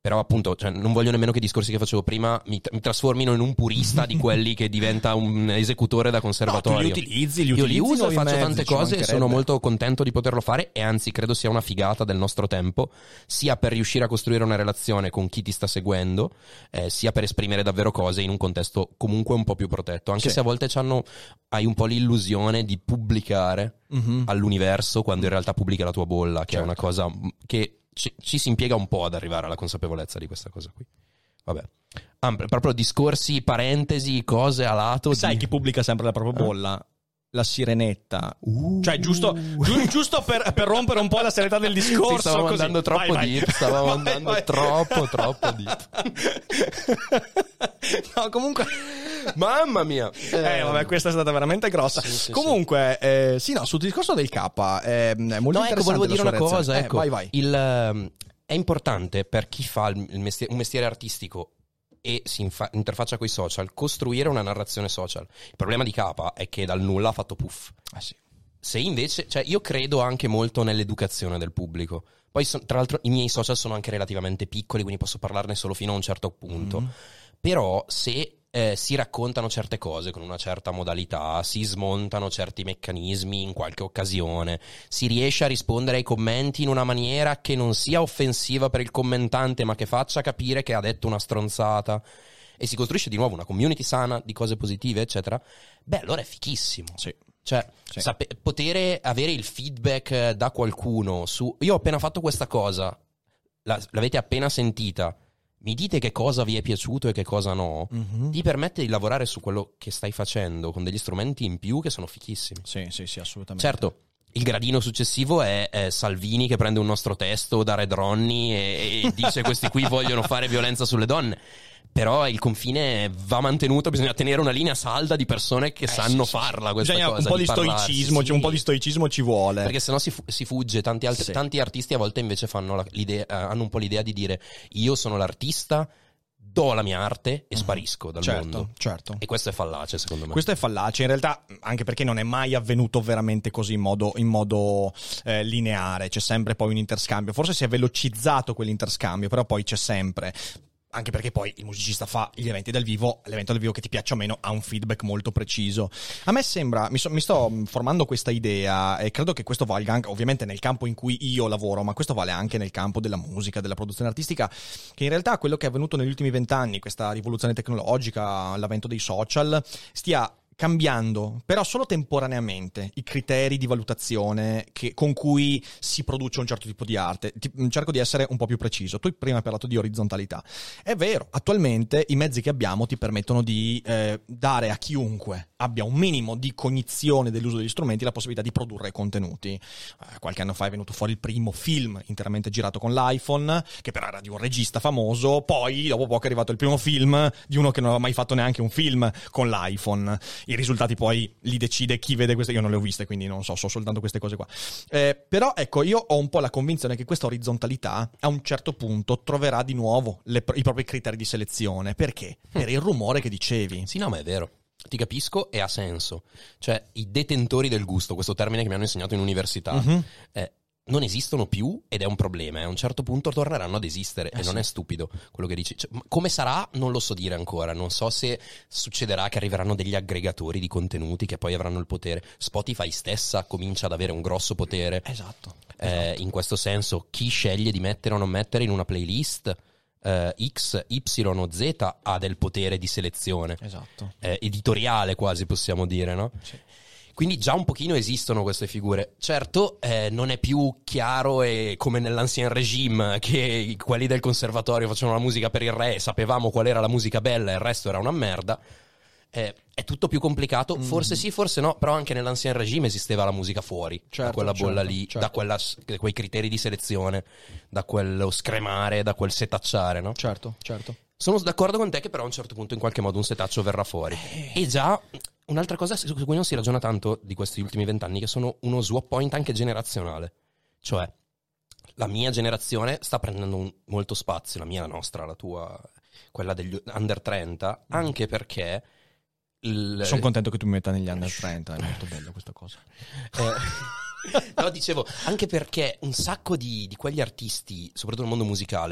Però appunto, cioè, non voglio nemmeno che i discorsi che facevo prima mi, mi trasformino in un purista di quelli che diventa un esecutore da conservatorio. No, tu li utilizzi, li Io utilizzi li uso e nuovi faccio mezzi, tante ci cose e sono mancherebbe. molto contento di poterlo fare, e anzi credo sia una figata del nostro tempo, sia per riuscire a costruire una relazione con chi ti sta seguendo, eh, sia per esprimere davvero cose in un contesto comunque un po' più protetto, anche Sì. se a volte c'hanno, hai un po' l'illusione di pubblicare Mhm. all'universo quando in realtà pubblica la tua bolla, che Certo. è una cosa che ci, ci si impiega un po' ad arrivare alla consapevolezza di questa cosa qui. Vabbè, ah, proprio discorsi, parentesi, cose a lato. Sai di... chi pubblica sempre la propria bolla? La sirenetta. Uh. Cioè, giusto, giu- giusto per, per rompere un po' la serietà del discorso. Sì, stavamo così. andando troppo Vai, vai. deep, stavamo Vai, andando vai. troppo, troppo deep. No, comunque... Mamma mia. Eh, vabbè, questa è stata veramente grossa. Sì, sì, Comunque, eh, sì, no, sul discorso del K è, è molto No, ecco, interessante. volevo dire la una sua cosa, reazione. ecco, Eh, vai, vai. il, ehm, è importante per chi fa il il mestiere, un mestiere artistico e si infa- interfaccia con i social, costruire una narrazione social. Il problema di K è che dal nulla ha fatto puff. Ah, sì. Se invece, cioè io credo anche molto nell'educazione del pubblico. Poi son- tra l'altro i miei social sono anche relativamente piccoli, quindi posso parlarne solo fino a un certo punto. Mm. Però se eh, si raccontano certe cose con una certa modalità, si smontano certi meccanismi in qualche occasione, si riesce a rispondere ai commenti in una maniera che non sia offensiva per il commentante, ma che faccia capire che ha detto una stronzata, e si costruisce di nuovo una community sana di cose positive, eccetera, beh, allora è fichissimo. Sì. Cioè, Sì. sape- poter avere il feedback eh, da qualcuno su io ho appena fatto questa cosa, la- l'avete appena sentita, mi dite che cosa vi è piaciuto e che cosa no, Mhm. ti permette di lavorare su quello che stai facendo con degli strumenti in più che sono fichissimi. Sì, sì, sì, assolutamente. Certo, il gradino successivo è, è Salvini che prende un nostro testo da Red Ronny e, e dice questi qui vogliono fare violenza sulle donne. Però il confine va mantenuto, bisogna tenere una linea salda di persone che sanno sì, sì, farla questa Bisogna cosa. un po' di, parlarsi, stoicismo, sì. cioè un po' di stoicismo ci vuole. Perché sennò si, fu- si fugge. Tanti, altri, Sì. tanti artisti a volte invece fanno la- l'idea, eh, hanno un po' l'idea di dire io sono l'artista, do la mia arte e sparisco dal certo, mondo. certo. E questo è fallace, secondo me. Questo è fallace, in realtà, anche perché non è mai avvenuto veramente così in modo, in modo eh, lineare, c'è sempre poi un interscambio, forse si è velocizzato quell'interscambio, però poi c'è sempre. Anche perché poi il musicista fa gli eventi dal vivo, l'evento dal vivo che ti piaccia o meno ha un feedback molto preciso. A me sembra, mi, so- mi sto formando questa idea e credo che questo valga anche ovviamente nel campo in cui io lavoro, ma questo vale anche nel campo della musica, della produzione artistica, che in realtà quello che è avvenuto negli ultimi vent'anni, questa rivoluzione tecnologica, l'avvento dei social, stia cambiando, però solo temporaneamente, i criteri di valutazione che, con cui si produce un certo tipo di arte. Ti- cerco di essere un po' più preciso. Tu prima hai parlato di orizzontalità. È vero, attualmente i mezzi che abbiamo ti permettono di eh, dare a chiunque abbia un minimo di cognizione dell'uso degli strumenti la possibilità di produrre contenuti. Eh, qualche anno fa è venuto fuori il primo film interamente girato con l'iPhone, che però era di un regista famoso, poi dopo poco è arrivato il primo film di uno che non aveva mai fatto neanche un film con l'iPhone. I risultati poi li decide chi vede queste, io non le ho viste, quindi non so, so soltanto queste cose qua. Eh, però ecco, io ho un po' la convinzione che questa orizzontalità a un certo punto troverà di nuovo le- i propri criteri di selezione. Perché? Per il rumore che dicevi. Sì, no, ma è vero. Ti capisco e ha senso. Cioè, i detentori del gusto, questo termine che mi hanno insegnato in università, Mhm. eh, non esistono più ed è un problema. E a un certo punto torneranno ad esistere Eh e non sì. è stupido quello che dici. Cioè, ma come sarà non lo so dire ancora. Non so se succederà che arriveranno degli aggregatori di contenuti che poi avranno il potere. Spotify stessa comincia ad avere un grosso potere. Esatto. Eh, in questo senso, chi sceglie di mettere o non mettere in una playlist eh, X, Y o Z ha del potere di selezione. Esatto. Eh, editoriale quasi possiamo dire, no? Sì. Quindi già un pochino esistono queste figure. Certo, eh, non è più chiaro e come nell'ancien regime che quelli del conservatorio facevano la musica per il re e sapevamo qual era la musica bella e il resto era una merda. Eh, è tutto più complicato, forse sì, forse no, però anche nell'ancien regime esisteva la musica fuori da Certo, quella bolla certo, lì, certo. da quella, da quei criteri di selezione, da quello scremare, da quel setacciare, no? Certo, certo. Sono d'accordo con te che però a un certo punto in qualche modo un setaccio verrà fuori. E già un'altra cosa su cui non si ragiona tanto di questi ultimi vent'anni, che sono uno swap point anche generazionale. Cioè, la mia generazione sta prendendo un- molto spazio, la mia, la nostra, la tua, quella degli under trenta, anche perché... il- Sono contento che tu mi metta negli under trenta, è molto bello questa cosa. Eh, no, dicevo, anche perché un sacco di, di quegli artisti, soprattutto nel mondo musicale,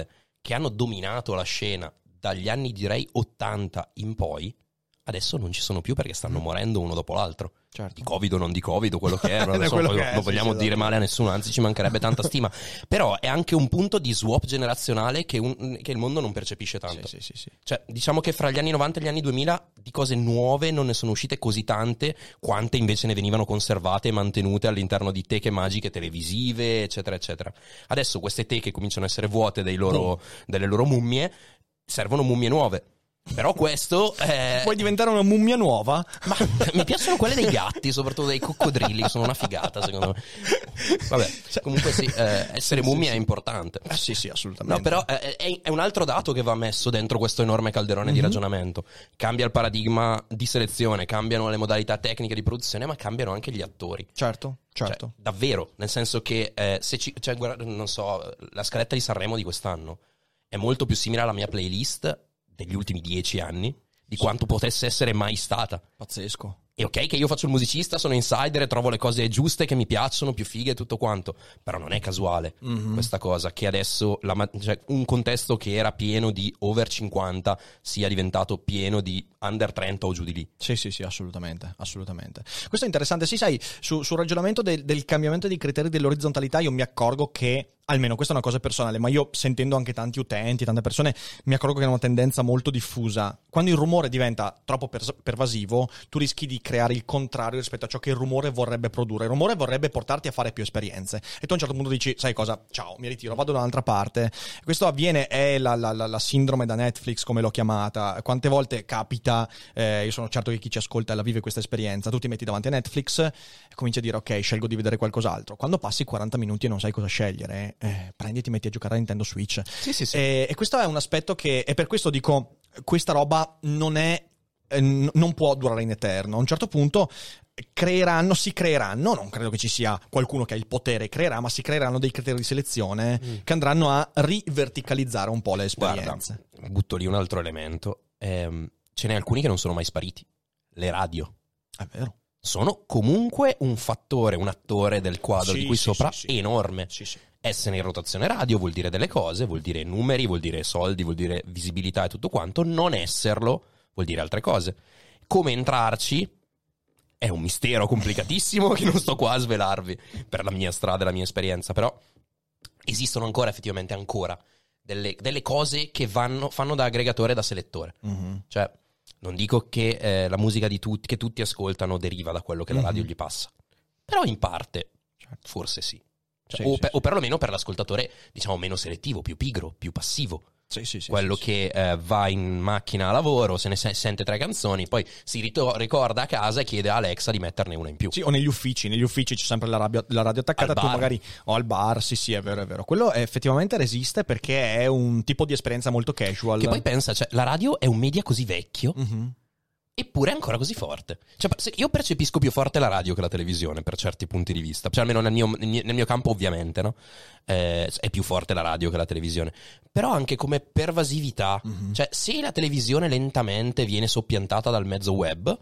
che hanno dominato la scena dagli anni direi ottanta in poi, adesso non ci sono più perché stanno morendo uno dopo l'altro. Certo. Di Covid o non di Covid o quello che è, non, so, Quello non che è, non sì, vogliamo sì, dire esatto. male a nessuno, anzi ci mancherebbe tanta stima. Però è anche un punto di swap generazionale che, un, che il mondo non percepisce tanto. Sì, sì, sì, sì. Cioè, diciamo che fra gli anni novanta e gli anni duemila di cose nuove non ne sono uscite così tante quante invece ne venivano conservate e mantenute all'interno di teche magiche televisive, eccetera, eccetera. Adesso queste teche cominciano a essere vuote dei loro, delle loro mummie, servono mummie nuove. Però questo è... Puoi diventare una mummia nuova? Ma mi piacciono quelle dei gatti, soprattutto dei coccodrilli, che sono una figata secondo me. Vabbè, comunque sì, eh, essere Sì, mummia sì, è sì. importante. Eh, sì, sì, assolutamente. No, però eh, è, è un altro dato che va messo dentro questo enorme calderone di ragionamento. Cambia il paradigma di selezione, cambiano le modalità tecniche di produzione, ma cambiano anche gli attori. Certo, certo. Cioè, davvero, nel senso che eh, se ci, cioè, guarda, non so, la scaletta di Sanremo di quest'anno è molto più simile alla mia playlist degli ultimi dieci anni di quanto potesse essere mai stata. Pazzesco. E ok che io faccio il musicista, sono insider e trovo le cose giuste che mi piacciono, più fighe e tutto quanto, però non è casuale Mm-hmm. questa cosa che adesso la ma- cioè, un contesto che era pieno di over cinquanta sia diventato pieno di under trenta o giù di lì. Sì, sì, sì, assolutamente, assolutamente. Questo è interessante. Sì, sai, su- sul ragionamento del, del cambiamento dei criteri dell'orizzontalità io mi accorgo che, almeno questa è una cosa personale, ma io sentendo anche tanti utenti, tante persone, mi accorgo che è una tendenza molto diffusa. Quando il rumore diventa troppo pers- pervasivo, tu rischi di creare il contrario rispetto a ciò che il rumore vorrebbe produrre. Il rumore vorrebbe portarti a fare più esperienze. E tu a un certo punto dici, sai cosa, ciao, mi ritiro, vado da un'altra parte. Questo avviene, è la, la, la, la sindrome da Netflix, come l'ho chiamata. Quante volte capita, eh, io sono certo che chi ci ascolta la vive questa esperienza, tu ti metti davanti a Netflix e cominci a dire, ok, scelgo di vedere qualcos'altro. Quando passi quaranta minuti e non sai cosa scegliere, eh, prendi e ti metti a giocare a Nintendo Switch. Sì, sì, sì. E, e questo è un aspetto che, e per questo dico, questa roba non è, eh, n- non può durare in eterno. A un certo punto creeranno, si creeranno, non credo che ci sia qualcuno che ha il potere, creerà, ma si creeranno dei criteri di selezione mm. che andranno a riverticalizzare un po' le esperienze. Guarda, butto lì un altro elemento. Ehm, ce n'è alcuni che non sono mai spariti. Le radio. È vero. Sono comunque un fattore, un attore del quadro Sì, di qui sì, sopra sì, sì. enorme. Sì, sì. Essere in rotazione radio vuol dire delle cose, vuol dire numeri, vuol dire soldi, vuol dire visibilità e tutto quanto. Non esserlo vuol dire altre cose. Come entrarci è un mistero complicatissimo che non sto qua a svelarvi per la mia strada e la mia esperienza, però esistono ancora, effettivamente ancora, delle, delle cose che vanno, fanno da aggregatore e da selettore. Mm-hmm. Cioè, non dico che eh, la musica di tutti, che tutti ascoltano deriva da quello che la radio mm-hmm. gli passa, però in parte forse sì. Cioè, sì, o, sì, per, sì. o perlomeno per l'ascoltatore, diciamo, meno selettivo, più pigro, più passivo. Sì, sì, sì, quello sì, che eh, va in macchina a lavoro, se ne se- sente tre canzoni, poi si rito- ricorda a casa e chiede a Alexa di metterne una in più. Sì, o negli uffici, negli uffici c'è sempre la, radio, la radio attaccata, Al tu bar. magari, o al bar, sì sì, è vero, è vero. Quello è, effettivamente resiste perché è un tipo di esperienza molto casual. Che poi pensa, cioè, la radio è un media così vecchio, Mm-hmm. eppure è ancora così forte. Cioè, se- io percepisco più forte la radio che la televisione per certi punti di vista, cioè almeno nel mio, nel mio, nel mio campo ovviamente, no? Eh, è più forte la radio che la televisione, però anche come pervasività, Mm-hmm. cioè se la televisione lentamente viene soppiantata dal mezzo web,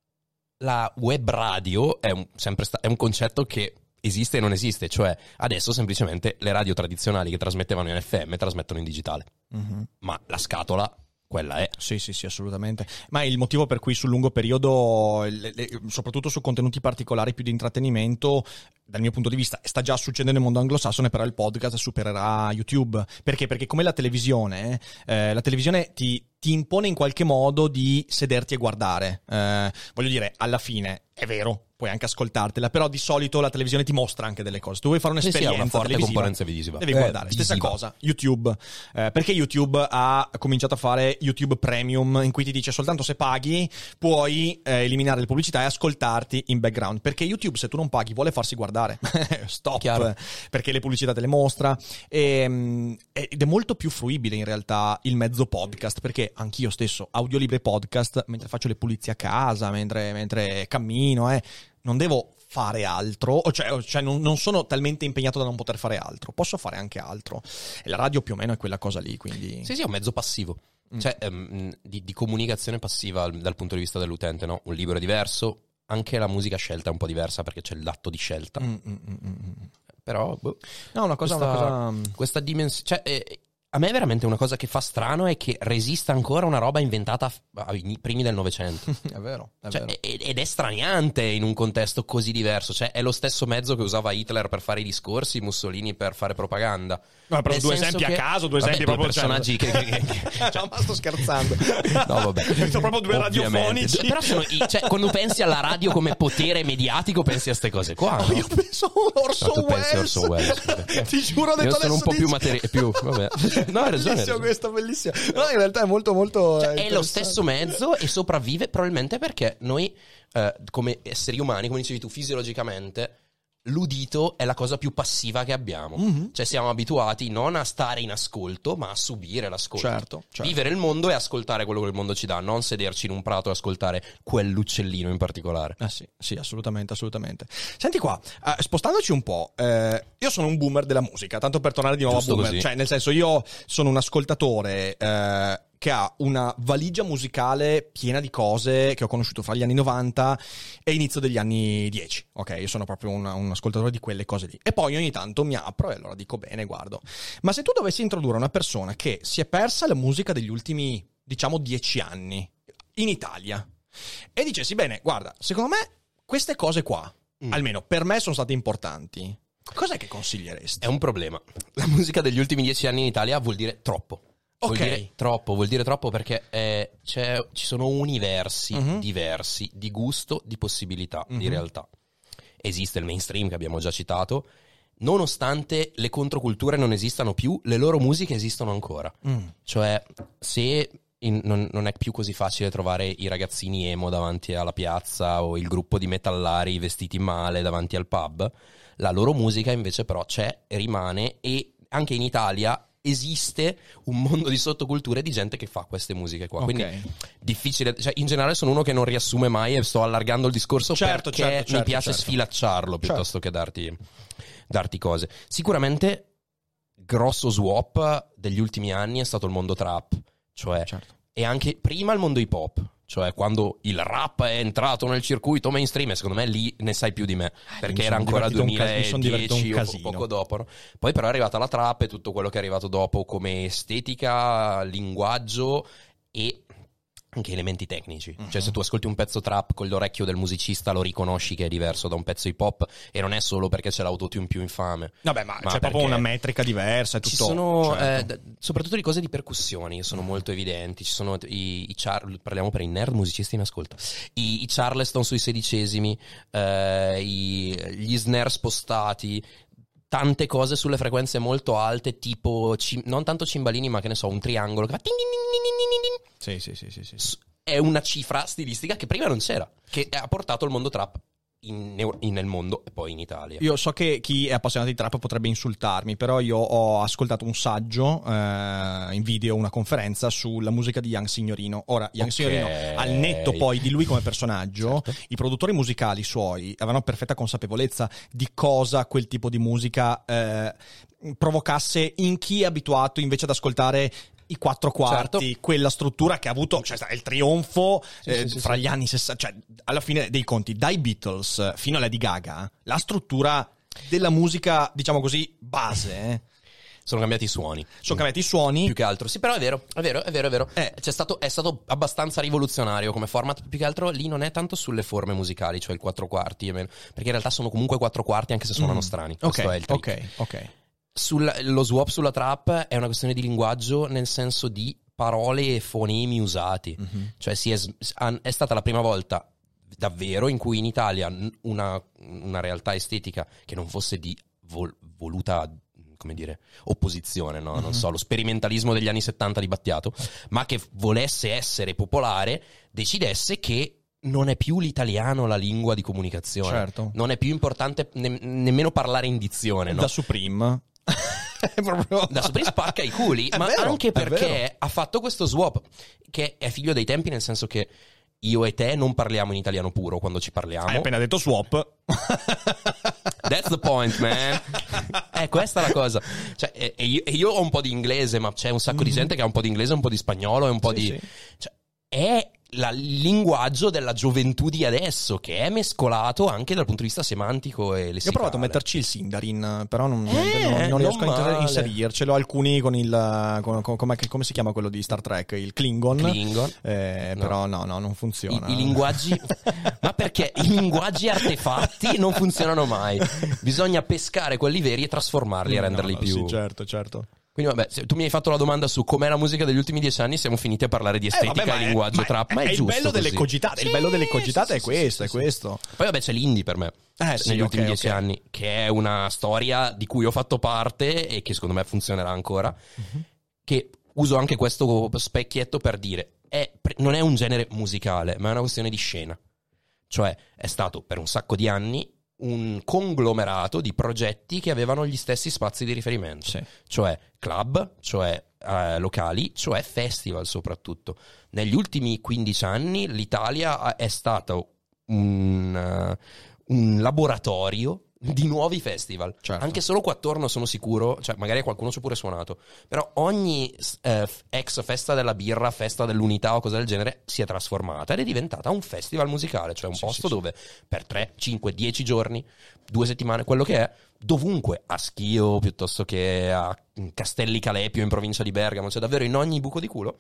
la web radio è un, sempre sta- è un concetto che esiste e non esiste, cioè adesso semplicemente le radio tradizionali che trasmettevano in F M trasmettono in digitale, Mm-hmm. ma la scatola quella è. Sì, sì, sì, assolutamente. Ma è il motivo per cui sul lungo periodo, le- le- soprattutto su contenuti particolari più di intrattenimento, dal mio punto di vista, sta già succedendo nel mondo anglosassone, però il podcast supererà YouTube. Perché? Perché come la televisione, eh, la televisione ti, ti impone in qualche modo di sederti e guardare. Eh, voglio dire, alla fine, è vero, puoi anche ascoltartela, però di solito la televisione ti mostra anche delle cose. Tu vuoi fare Sì, sì, ha un'esperienza una forte televisiva, componenza visiva. devi Eh, guardare. Stessa visiva. cosa, YouTube. Eh, perché YouTube ha cominciato a fare YouTube Premium, in cui ti dice soltanto se paghi puoi eh, eliminare le pubblicità e ascoltarti in background. Perché YouTube, se tu non paghi, vuole farsi guardare. Stop. Chiaro. Perché le pubblicità te le mostra. E, ed è molto più fruibile in realtà il mezzo podcast, perché anch'io stesso audiolibri e podcast mentre faccio le pulizie a casa, mentre, mentre cammino, eh, non devo fare altro, o cioè, cioè non, non sono talmente impegnato da non poter fare altro, posso fare anche altro. E la radio più o meno è quella cosa lì, quindi... Sì, sì, è un mezzo passivo. Mm. Cioè, ehm, di, di comunicazione passiva al- dal punto di vista dell'utente, no? Un libro è diverso, anche la musica scelta è un po' diversa perché c'è l'atto di scelta. Mm, mm, mm, mm. Però, boh, No, una cosa... questa, Una cosa... questa dimensione... Cioè, eh, a me veramente una cosa che fa strano è che resista ancora una roba inventata ai primi del Novecento. È vero, è Cioè, vero. ed è straniante in un contesto così diverso. Cioè, è lo stesso mezzo che usava Hitler per fare i discorsi, Mussolini per fare propaganda. No, ho preso Nel due senso esempi che- a caso, due vabbè, esempi proprio personaggi che, che, che, che- No, ma sto scherzando. No, vabbè. Sono proprio due Ovviamente. radiofonici. Però sono i- cioè, quando pensi alla radio come potere mediatico, pensi a ste cose qua. Oh, no? io penso a Orson No, tu pensi a Welles. Orson Welles, vabbè. Ti giuro, ho detto Io sono un adesso po' più dici- materia più vabbè. No, hai ragione, hai Bellissimo ragione. questo, bellissimo. No, in realtà è molto molto Cioè, eh, è lo interessante. stesso mezzo e sopravvive probabilmente perché noi, eh, come esseri umani, come dicevi tu, fisiologicamente, l'udito è la cosa più passiva che abbiamo. Mm-hmm. Cioè siamo abituati non a stare in ascolto, ma a subire l'ascolto. Certo, certo. Vivere il mondo e ascoltare quello che il mondo ci dà, non sederci in un prato e ascoltare quell'uccellino in particolare. Ah sì, sì, assolutamente, assolutamente. Senti qua, eh, spostandoci un po', eh, io sono un boomer della musica, tanto per tornare di nuovo Giusto a boomer, così. cioè nel senso io sono un ascoltatore eh, che ha una valigia musicale piena di cose che ho conosciuto fra gli anni novanta e inizio degli anni dieci, ok? Io sono proprio una- un ascoltatore di quelle cose lì. E poi ogni tanto mi apro e allora dico bene, guardo. Ma se tu dovessi introdurre una persona che si è persa la musica degli ultimi, diciamo, dieci anni in Italia e dicessi, bene, guarda, secondo me queste cose qua, Mm. almeno per me, sono state importanti, cos'è che consiglieresti? È un problema. La musica degli ultimi dieci anni in Italia vuol dire troppo. Vuol Ok. dire troppo, vuol dire troppo perché eh, c'è- ci sono universi Mhm. diversi di gusto, di possibilità, di Mhm. realtà. Esiste il mainstream che abbiamo già citato. Nonostante le controculture non esistano più, le loro musiche esistono ancora. Mm. Cioè, se in- non, non è più così facile trovare i ragazzini emo davanti alla piazza o il gruppo di metallari vestiti male davanti al pub, la loro musica invece però c'è, rimane e anche in Italia esiste un mondo di sottoculture di gente che fa queste musiche qua. Quindi Ok. difficile, cioè in generale sono uno che non riassume mai e sto allargando il discorso Certo, perché certo, mi certo, piace certo. sfilacciarlo piuttosto che darti, darti cose. Sicuramente grosso swap degli ultimi anni è stato il mondo trap, cioè Certo. e anche prima il mondo hip hop, cioè quando il rap è entrato nel circuito mainstream, e secondo me lì ne sai più di me, perché mi era sono ancora divertito un ca- mi sono divertito un duemiladieci o casino. poco dopo, no? Poi però è arrivata la trap e tutto quello che è arrivato dopo come estetica, linguaggio e anche elementi tecnici. Mhm. Cioè se tu ascolti un pezzo trap con l'orecchio del musicista lo riconosci che è diverso da un pezzo hip hop, e non è solo perché c'è l'autotune più infame. Vabbè, ma, Ma c'è proprio perché una metrica diversa e tutto. Ci sono certo. eh, d- soprattutto di cose di percussioni sono molto evidenti. Ci sono i, i char- parliamo per i nerd musicisti in ascolto, i, i Charleston sui sedicesimi, eh, i- gli snare spostati, tante cose sulle frequenze molto alte, tipo cim- non tanto cimbalini ma che ne so, un triangolo che fa ting ding ding ding ding ding ding. Sì, sì, sì, sì, sì. S- è una cifra stilistica che prima non c'era, che ha portato il mondo trap in, in- nel mondo e poi in Italia. Io so che chi è appassionato di trap potrebbe insultarmi, però io ho ascoltato un saggio eh, in video, una conferenza sulla musica di Young Signorino. Ora, Young Ok. Signorino, al netto poi di lui come personaggio, Certo. i produttori musicali suoi avevano perfetta consapevolezza di cosa quel tipo di musica eh, provocasse in chi è abituato invece ad ascoltare i quattro quarti, Certo. quella struttura che ha avuto, cioè il trionfo Sì, eh, sì, sì, fra sì. gli anni sessanta, cioè alla fine dei conti, dai Beatles fino a Lady Gaga, la struttura della musica, diciamo così, base, eh. Sono cambiati i suoni. Sono cambiati i suoni. Più che altro, sì, però è vero, è vero, è vero, è vero. Eh. C'è stato, è stato abbastanza rivoluzionario come format. Più che altro lì non è tanto sulle forme musicali, cioè il quattro quarti, e meno, perché in realtà sono comunque quattro quarti anche se suonano Mm. strani. Ok, Questo è il trick. ok, ok. Sul- lo swap sulla trap è una questione di linguaggio, nel senso di parole e fonemi usati. Mhm. Cioè si è, s- an- è stata la prima volta davvero in cui in Italia n- una, una realtà estetica che non fosse di vol- voluta, come dire, opposizione, no? Non so, lo sperimentalismo degli anni settanta di Battiato, ma che volesse essere popolare, decidesse che non è più l'italiano la lingua di comunicazione. Certo. Non è più importante ne- nemmeno parlare in dizione, no? Da Supreme. È proprio... Da Supreme spacca i culi, È ma vero, anche è vero. perché ha fatto questo swap che è figlio dei tempi, nel senso che io e te non parliamo in italiano puro quando ci parliamo. Hai appena detto swap. That's the point, man. Eh, questa è la cosa. Cioè, e, e io, e io ho un po' di inglese, ma c'è un sacco di gente che ha un po' di inglese, un po' di spagnolo e un po' Sì, di... sì. Cioè, è la, il linguaggio della gioventù di adesso, che è mescolato anche dal punto di vista semantico e lessicale. Io ho provato a metterci il Sindarin, però non, Eh, non, non riesco non a male. inserircelo. Alcuni con il con, con, come, come si chiama quello di Star Trek? Il Klingon. Klingon. Eh, No. Però no, no, non funziona. I, i linguaggi, ma perché i linguaggi artefatti non funzionano mai? Bisogna pescare quelli veri e trasformarli e renderli No, no, più. Sì, certo, certo. Quindi vabbè, se tu mi hai fatto la domanda su com'è la musica degli ultimi dieci anni, siamo finiti a parlare di estetica Eh, vabbè, ma e è- linguaggio ma trap, ma è, è il giusto bello delle così. cogitate. Il Sì, bello delle cogitate sì, è sì, questo, sì, è questo. Poi vabbè c'è l'indie per me, Eh, sì, negli ultimi ok, dieci ok. anni, che è una storia di cui ho fatto parte e che secondo me funzionerà ancora, Mhm. che uso anche questo specchietto per dire, è, non è un genere musicale, ma è una questione di scena. Cioè è stato per un sacco di anni un conglomerato di progetti che avevano gli stessi spazi di riferimento, Sì. cioè club, cioè eh, locali, cioè festival soprattutto. Negli ultimi quindici anni l'Italia ha- è stato un, uh, un laboratorio di nuovi festival. Certo. Anche solo qua attorno sono sicuro, cioè magari qualcuno ci ha pure suonato, però ogni eh, f- ex festa della birra, festa dell'unità o cosa del genere si è trasformata ed è diventata un festival musicale, cioè un Sì, posto sì, sì. dove per tre, cinque, dieci giorni, due settimane, quello che è, dovunque, a Schio piuttosto che a Castelli Calepio in provincia di Bergamo, cioè davvero in ogni buco di culo,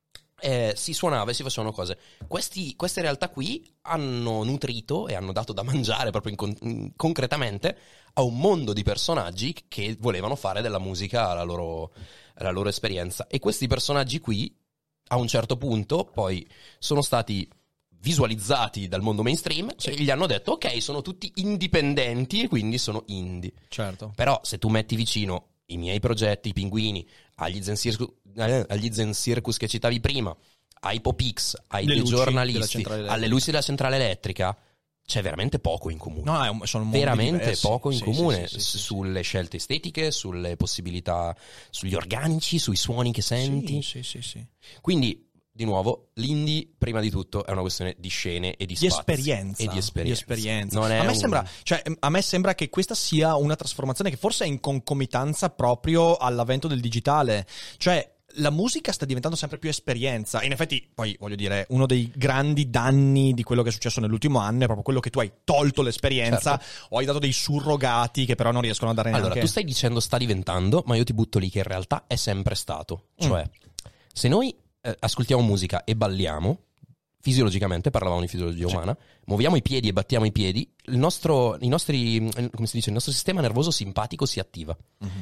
eh, si suonava e si facevano cose. Questi, queste realtà qui hanno nutrito e hanno dato da mangiare proprio in con- in- concretamente a un mondo di personaggi che volevano fare della musica la loro, la loro esperienza. E questi personaggi qui, a un certo punto, poi sono stati visualizzati dal mondo mainstream e gli hanno detto ok, sono tutti indipendenti e quindi sono indie. Certo. Però se tu metti vicino i miei progetti, i Pinguini, agli Zen Circus, eh, agli Zen Circus che citavi prima, ai Popix, ai Le dei luci della giornalisti, centrale elettrica. alle luci della centrale elettrica, c'è veramente poco in comune. No, è un- sono mondi Veramente diversi. poco in Sì, comune sì, sì, sì, sì. sulle scelte estetiche, sulle possibilità, sugli organici, sui suoni che senti. Sì, sì, sì, sì. Quindi, di nuovo, l'indie, prima di tutto, è una questione di scene e di Di spazi. esperienza, E di esperienza. esperienza. Non è a, me un- sembra, cioè, a me sembra che questa sia una trasformazione che forse è in concomitanza proprio all'avvento del digitale. Cioè, la musica sta diventando sempre più esperienza. In effetti, poi voglio dire, uno dei grandi danni di quello che è successo nell'ultimo anno è proprio quello che tu hai tolto l'esperienza o hai dato dei surrogati che però non riescono a dare Allora, neanche. tu stai dicendo sta diventando, ma io ti butto lì che in realtà è sempre stato. Cioè, se noi eh, ascoltiamo musica e balliamo, fisiologicamente, parlavamo di fisiologia umana, muoviamo i piedi e battiamo i piedi, il nostro, i nostri, eh, come si dice, il nostro sistema nervoso simpatico si attiva.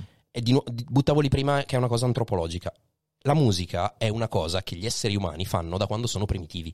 E di, nu- di- buttavo lì prima che è una cosa antropologica. La musica è una cosa che gli esseri umani fanno da quando sono primitivi.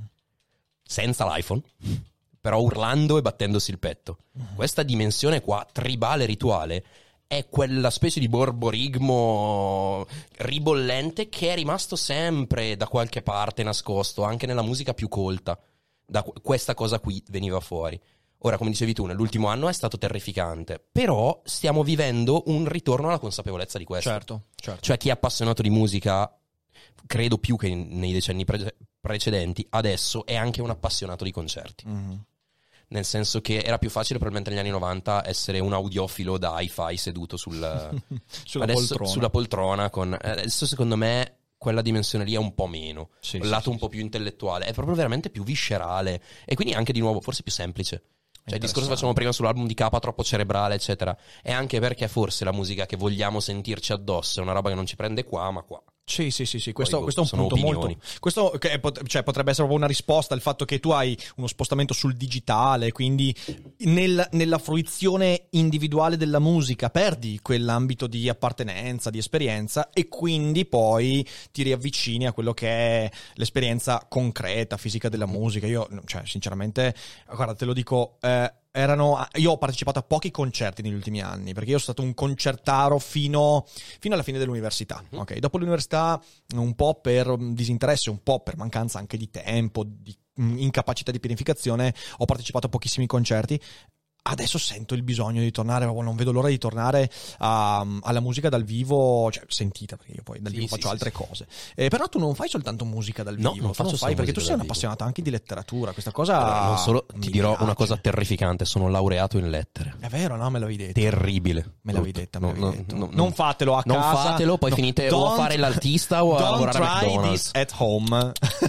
Senza l'iPhone, però urlando e battendosi il petto. Questa dimensione qua, tribale, rituale, è quella specie di borborigmo ribollente che è rimasto sempre da qualche parte nascosto, anche nella musica più colta. Da qu- questa cosa qui veniva fuori. Ora, come dicevi tu, nell'ultimo anno è stato terrificante, però stiamo vivendo un ritorno alla consapevolezza di questo. Certo, certo. Cioè chi è appassionato di musica, credo più che in- nei decenni pre- precedenti, adesso è anche un appassionato di concerti. Mhm. Nel senso che era più facile probabilmente negli anni novanta essere un audiofilo da hi-fi seduto sul, Sulla adesso, poltrona. sulla poltrona con, adesso secondo me quella dimensione lì è un po' meno, Sì, il sì, lato sì, un po' più intellettuale, è proprio veramente più viscerale e quindi anche di nuovo forse più semplice. Cioè il discorso che facciamo prima sull'album di K, troppo cerebrale eccetera, è anche perché forse la musica che vogliamo sentirci addosso è una roba che non ci prende qua ma qua. Sì, sì, sì, sì. Questo, Poi, questo è un sono punto opinioni. molto. Questo che pot- cioè, potrebbe essere proprio una risposta al fatto che tu hai uno spostamento sul digitale, quindi nel- nella fruizione individuale della musica perdi quell'ambito di appartenenza, di esperienza, e quindi poi ti riavvicini a quello che è l'esperienza concreta, fisica della musica. Io, cioè, sinceramente, guarda, te lo dico. Eh, Erano, io ho partecipato a pochi concerti negli ultimi anni perché io sono stato un concertaro fino, fino alla fine dell'università. Ok, dopo l'università, un po' per disinteresse, un po' per mancanza anche di tempo, di mh, incapacità di pianificazione, ho partecipato a pochissimi concerti. Adesso sento il bisogno di tornare, proprio non vedo l'ora di tornare a- alla musica dal vivo, cioè sentita, perché io poi dal Sì, vivo sì, faccio sì, altre cose. Eh, però tu non fai soltanto musica dal No, vivo, non tu non faccio fai solo perché tu musica sei un dal vivo. appassionato anche di letteratura. Questa cosa Allora, non solo, mi ti dirò una piace. cosa terrificante, sono laureato in lettere. È vero, no? Me l'avevi detto. Terribile. Me l'avevi Brutto. detta, me No, l'avevi no, detto. no, Non no. fatelo a Non casa. fatelo, poi No, finite o a don't- fare l'artista o a don't lavorare a try McDonald's. this at home.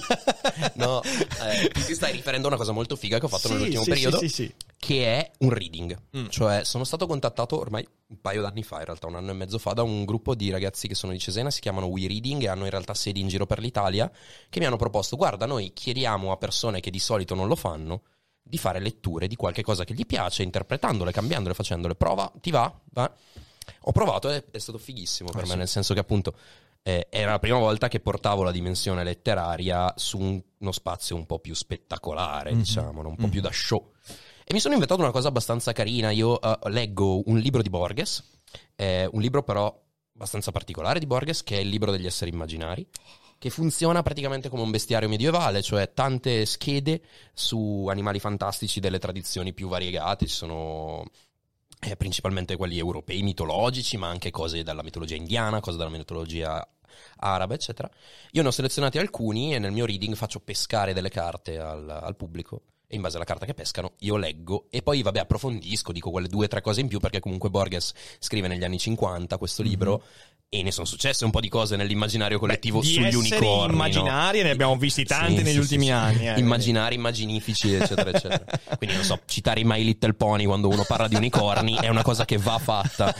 No, eh, ti stai riferendo a una cosa molto figa che ho fatto Sì, nell'ultimo sì, periodo, sì, sì, sì. che è un reading. Mm. Cioè, sono stato contattato ormai un paio d'anni fa, in realtà un anno e mezzo fa, da un gruppo di ragazzi che sono di Cesena, si chiamano We Reading e hanno in realtà sedi in giro per l'Italia, che mi hanno proposto: guarda, noi chiediamo a persone che di solito non lo fanno di fare letture di qualche cosa che gli piace, interpretandole, cambiandole, facendole. Prova, ti va? Va? Ho provato e è stato fighissimo per Eh, me, sì. nel senso che appunto eh, era la prima volta che portavo la dimensione letteraria su un- uno spazio un po' più spettacolare, Mhm. diciamo, no? Un po' Mhm. più da show. E mi sono inventato una cosa abbastanza carina. Io eh, leggo un libro di Borges, eh, un libro però abbastanza particolare di Borges, che è il libro degli esseri immaginari, che funziona praticamente come un bestiario medievale, cioè tante schede su animali fantastici delle tradizioni più variegate. Ci sono eh, principalmente quelli europei mitologici, ma anche cose dalla mitologia indiana, cose dalla mitologia araba, eccetera. Io ne ho selezionati alcuni e nel mio reading faccio pescare delle carte al, al pubblico, e in base alla carta che pescano io leggo e poi vabbè approfondisco, dico quelle due o tre cose in più, perché comunque Borges scrive negli anni cinquanta questo libro e ne sono successe un po' di cose nell'immaginario collettivo Beh, di sugli esseri unicorni, immaginari no? ne abbiamo visti tanti Sì, negli sì, ultimi sì, anni, sì. eh, Immaginari, immaginifici, eccetera, eccetera. Quindi non so, citare i My Little Pony quando uno parla di unicorni è una cosa che va fatta,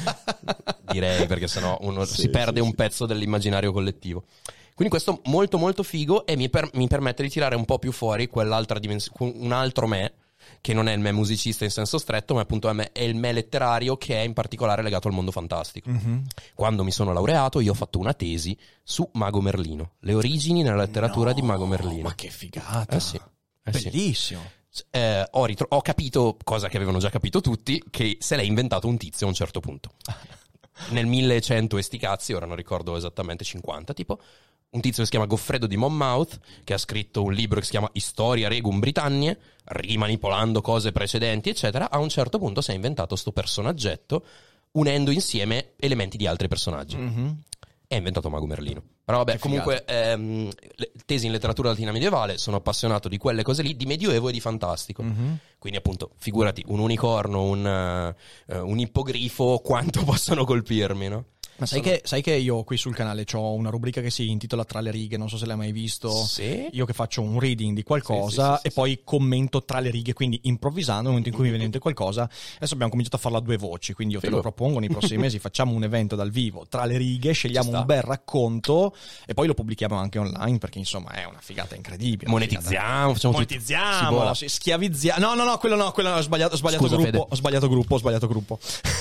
direi, perché sennò uno Sì, si perde sì, un sì. pezzo dell'immaginario collettivo. Quindi questo molto molto figo e mi, per- mi permette di tirare un po' più fuori quell'altra dimensione, un altro me, che non è il me musicista in senso stretto, ma appunto è, me- è il me letterario, che è in particolare legato al mondo fantastico. Mhm. Quando mi sono laureato io ho fatto una tesi su Mago Merlino, le origini nella letteratura No, di Mago Merlino. ma che figata. Eh sì, eh sì. Bellissimo. Eh, ho, ritro- ho capito, cosa che avevano già capito tutti, che se l'è inventato un tizio a un certo punto. Nel millecento e sti cazzi, ora non ricordo esattamente, cinquanta tipo, un tizio che si chiama Goffredo di Monmouth, che ha scritto un libro che si chiama Historia Regum Britanniae, rimanipolando cose precedenti, eccetera. A un certo punto si è inventato sto personaggetto, unendo insieme elementi di altri personaggi. Mhm. E ha inventato Mago Merlino. Però vabbè, Che comunque, ehm, le- tesi in letteratura latina medievale, sono appassionato di quelle cose lì, di medioevo e di fantastico. Mhm. Quindi appunto, figurati, un unicorno, un, eh, un ippogrifo, quanto possono colpirmi, no? Ma sai che, sai che io qui sul canale ho una rubrica che si intitola Tra le righe, non so se l'hai mai visto. Sì. Io che faccio un reading di qualcosa Sì, sì, sì, e sì, poi commento tra le righe, quindi improvvisando nel momento in cui mi viene in mente qualcosa. Adesso abbiamo cominciato a farla a due voci, quindi io te Figo. lo propongo nei prossimi mesi, facciamo un evento dal vivo tra le righe, scegliamo Ci sta. un bel racconto e poi lo pubblichiamo anche online, perché insomma è una figata incredibile. una figata- Monetizziamo, facciamo tutto. Si Monetizziamo, vola. sì, schiavizziamo. No, no, no, quello no, quello no, ho sbagliato, ho sbagliato Scusa, gruppo, Fede. ho sbagliato gruppo, ho sbagliato gruppo.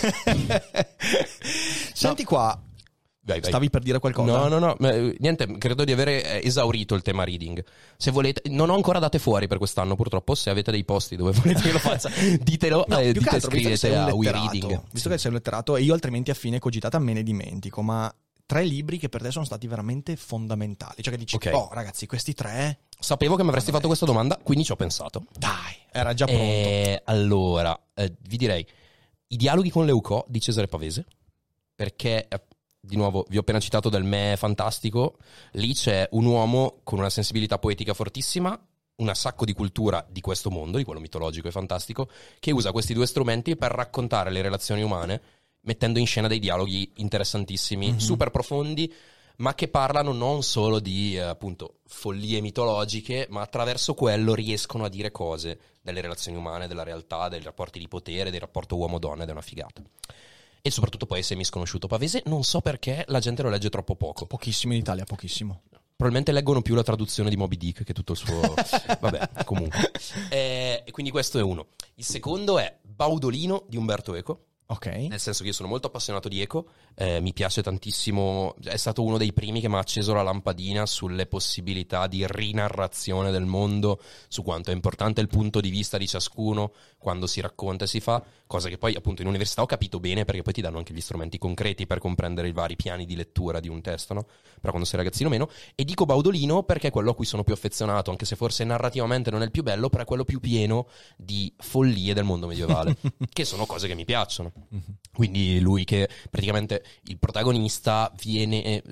Senti qua, Vai, vai. stavi per dire qualcosa? No, no, no, ma, eh, niente, credo di avere eh, esaurito il tema reading. Se volete, non ho ancora date fuori per quest'anno purtroppo, se avete dei posti dove volete che lo faccia, ditelo, No, eh, più che dite, altro, visto che scrivete sei un a We letterato, Reading. visto che sei un letterato e io altrimenti a fine cogitata me ne dimentico, ma tre libri che per te sono stati veramente fondamentali, cioè che dici, Ok. oh ragazzi, questi tre, Sapevo che mi avresti fatto questa domanda, quindi ci ho pensato. dai, era già pronto. Eh, allora, eh, vi direi I dialoghi con Leucò di Cesare Pavese, perché eh, di nuovo vi ho appena citato del me fantastico, lì c'è un uomo con una sensibilità poetica fortissima, un sacco di cultura di questo mondo, di quello mitologico e fantastico, che usa questi due strumenti per raccontare le relazioni umane, mettendo in scena dei dialoghi interessantissimi, Mhm. super profondi, ma che parlano non solo di eh, appunto follie mitologiche, ma attraverso quello riescono a dire cose delle relazioni umane, della realtà, dei rapporti di potere, del rapporto uomo-donna, ed è una figata. E soprattutto poi è semisconosciuto Pavese, non so perché la gente lo legge troppo poco. Pochissimo in Italia, pochissimo. Probabilmente leggono più la traduzione di Moby Dick che tutto il suo... Vabbè, comunque. Eh, e quindi questo è uno. Il secondo è Baudolino di Umberto Eco. Ok. Nel senso che io sono molto appassionato di Eco, eh, mi piace tantissimo, è stato uno dei primi che mi ha acceso la lampadina sulle possibilità di rinarrazione del mondo, su quanto è importante il punto di vista di ciascuno quando si racconta e si fa, cosa che poi appunto in università ho capito bene, perché poi ti danno anche gli strumenti concreti per comprendere i vari piani di lettura di un testo, no? Però quando sei ragazzino meno. E dico Baudolino perché è quello a cui sono più affezionato, anche se forse narrativamente non è il più bello, però è quello più pieno di follie del mondo medievale, che sono cose che mi piacciono. Quindi lui che praticamente il protagonista viene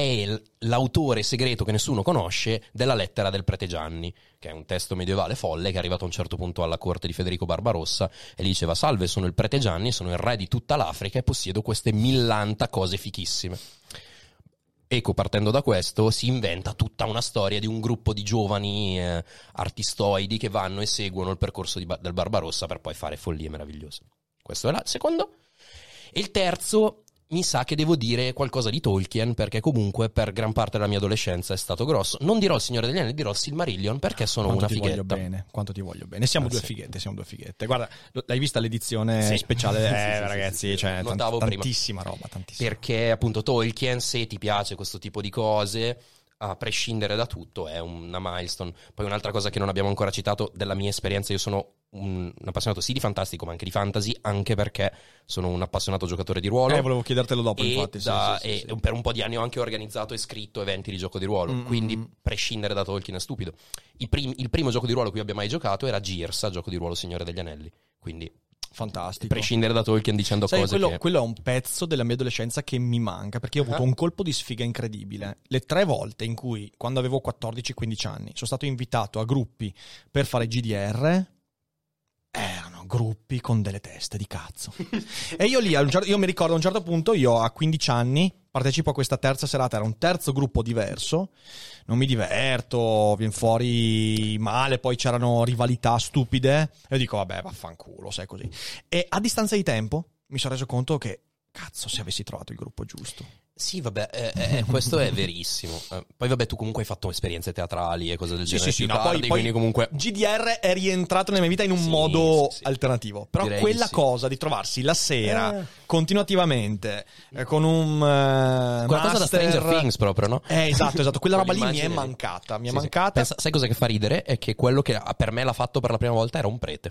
è l'autore segreto che nessuno conosce della lettera del prete Gianni, che è un testo medievale folle che è arrivato a un certo punto alla corte di Federico Barbarossa e gli diceva: salve, sono il prete Gianni, sono il re di tutta l'Africa e possiedo queste millanta cose fichissime. Eco, partendo da questo, si inventa tutta una storia di un gruppo di giovani eh, artistoidi che vanno e seguono il percorso di ba- del Barbarossa per poi fare follie meravigliose. Questo è il secondo. E il terzo, mi sa che devo dire qualcosa di Tolkien, perché comunque per gran parte della mia adolescenza è stato grosso. Non dirò il Signore degli Anelli, dirò il Silmarillion, perché sono Quanto una ti fighetta. voglio bene, quanto ti voglio bene. Siamo Ah, due sì. fighette, siamo due fighette. Guarda, lo- l'hai vista l'edizione Sì. speciale? Sì, Eh, sì, sì, ragazzi, sì, sì. cioè, tant- Notavo prima. tantissima roba, tantissima. Perché appunto Tolkien, se ti piace questo tipo di cose, a prescindere da tutto, è una milestone. Poi un'altra cosa che non abbiamo ancora citato della mia esperienza: io sono un, un appassionato sì di fantastico, ma anche di fantasy, anche perché sono un appassionato giocatore di ruolo. Eh, volevo chiedertelo dopo, e, infatti. sì, da- sì, sì, e sì. per un po' di anni ho anche organizzato e scritto eventi di gioco di ruolo. Mm, Quindi, mm. prescindere da Tolkien è stupido. Il, prim- il primo gioco di ruolo che io abbia mai giocato era Girsa, gioco di ruolo Signore degli Anelli. Quindi, Fantastico. prescindere da Tolkien dicendo Sai, cose quello, che... quello è un pezzo della mia adolescenza che mi manca, perché io ho avuto Ah. un colpo di sfiga incredibile. Le tre volte in cui, quando avevo quattordici quindici anni, sono stato invitato a gruppi per fare G D R, erano gruppi con delle teste di cazzo. E io lì, a un certo- io mi ricordo a un certo punto, io a quindici anni partecipo a questa terza serata, era un terzo gruppo diverso, non mi diverto, viene fuori male, poi c'erano rivalità stupide, e io dico vabbè vaffanculo, sai così. E a distanza di tempo mi sono reso conto che, cazzo, se avessi trovato il gruppo giusto. Sì, vabbè, eh, eh, questo è verissimo. Eh, poi vabbè, tu comunque hai fatto esperienze teatrali e cose del Sì, genere sì, sì, più no, tardi, poi, quindi poi comunque... G D R è rientrato nella mia vita in un Sì, modo sì, sì. alternativo. Però Direi quella di sì. cosa di trovarsi la sera Eh. continuativamente eh, con un eh, Quella cosa da master... Stranger Things proprio, no? Eh, esatto, esatto. Quella roba lì mi è Quell'immagine lì. mancata. Mi è Sì, sì. mancata. Pensa- sai cosa che fa ridere? È che quello che ha- per me l'ha fatto per la prima volta era un prete.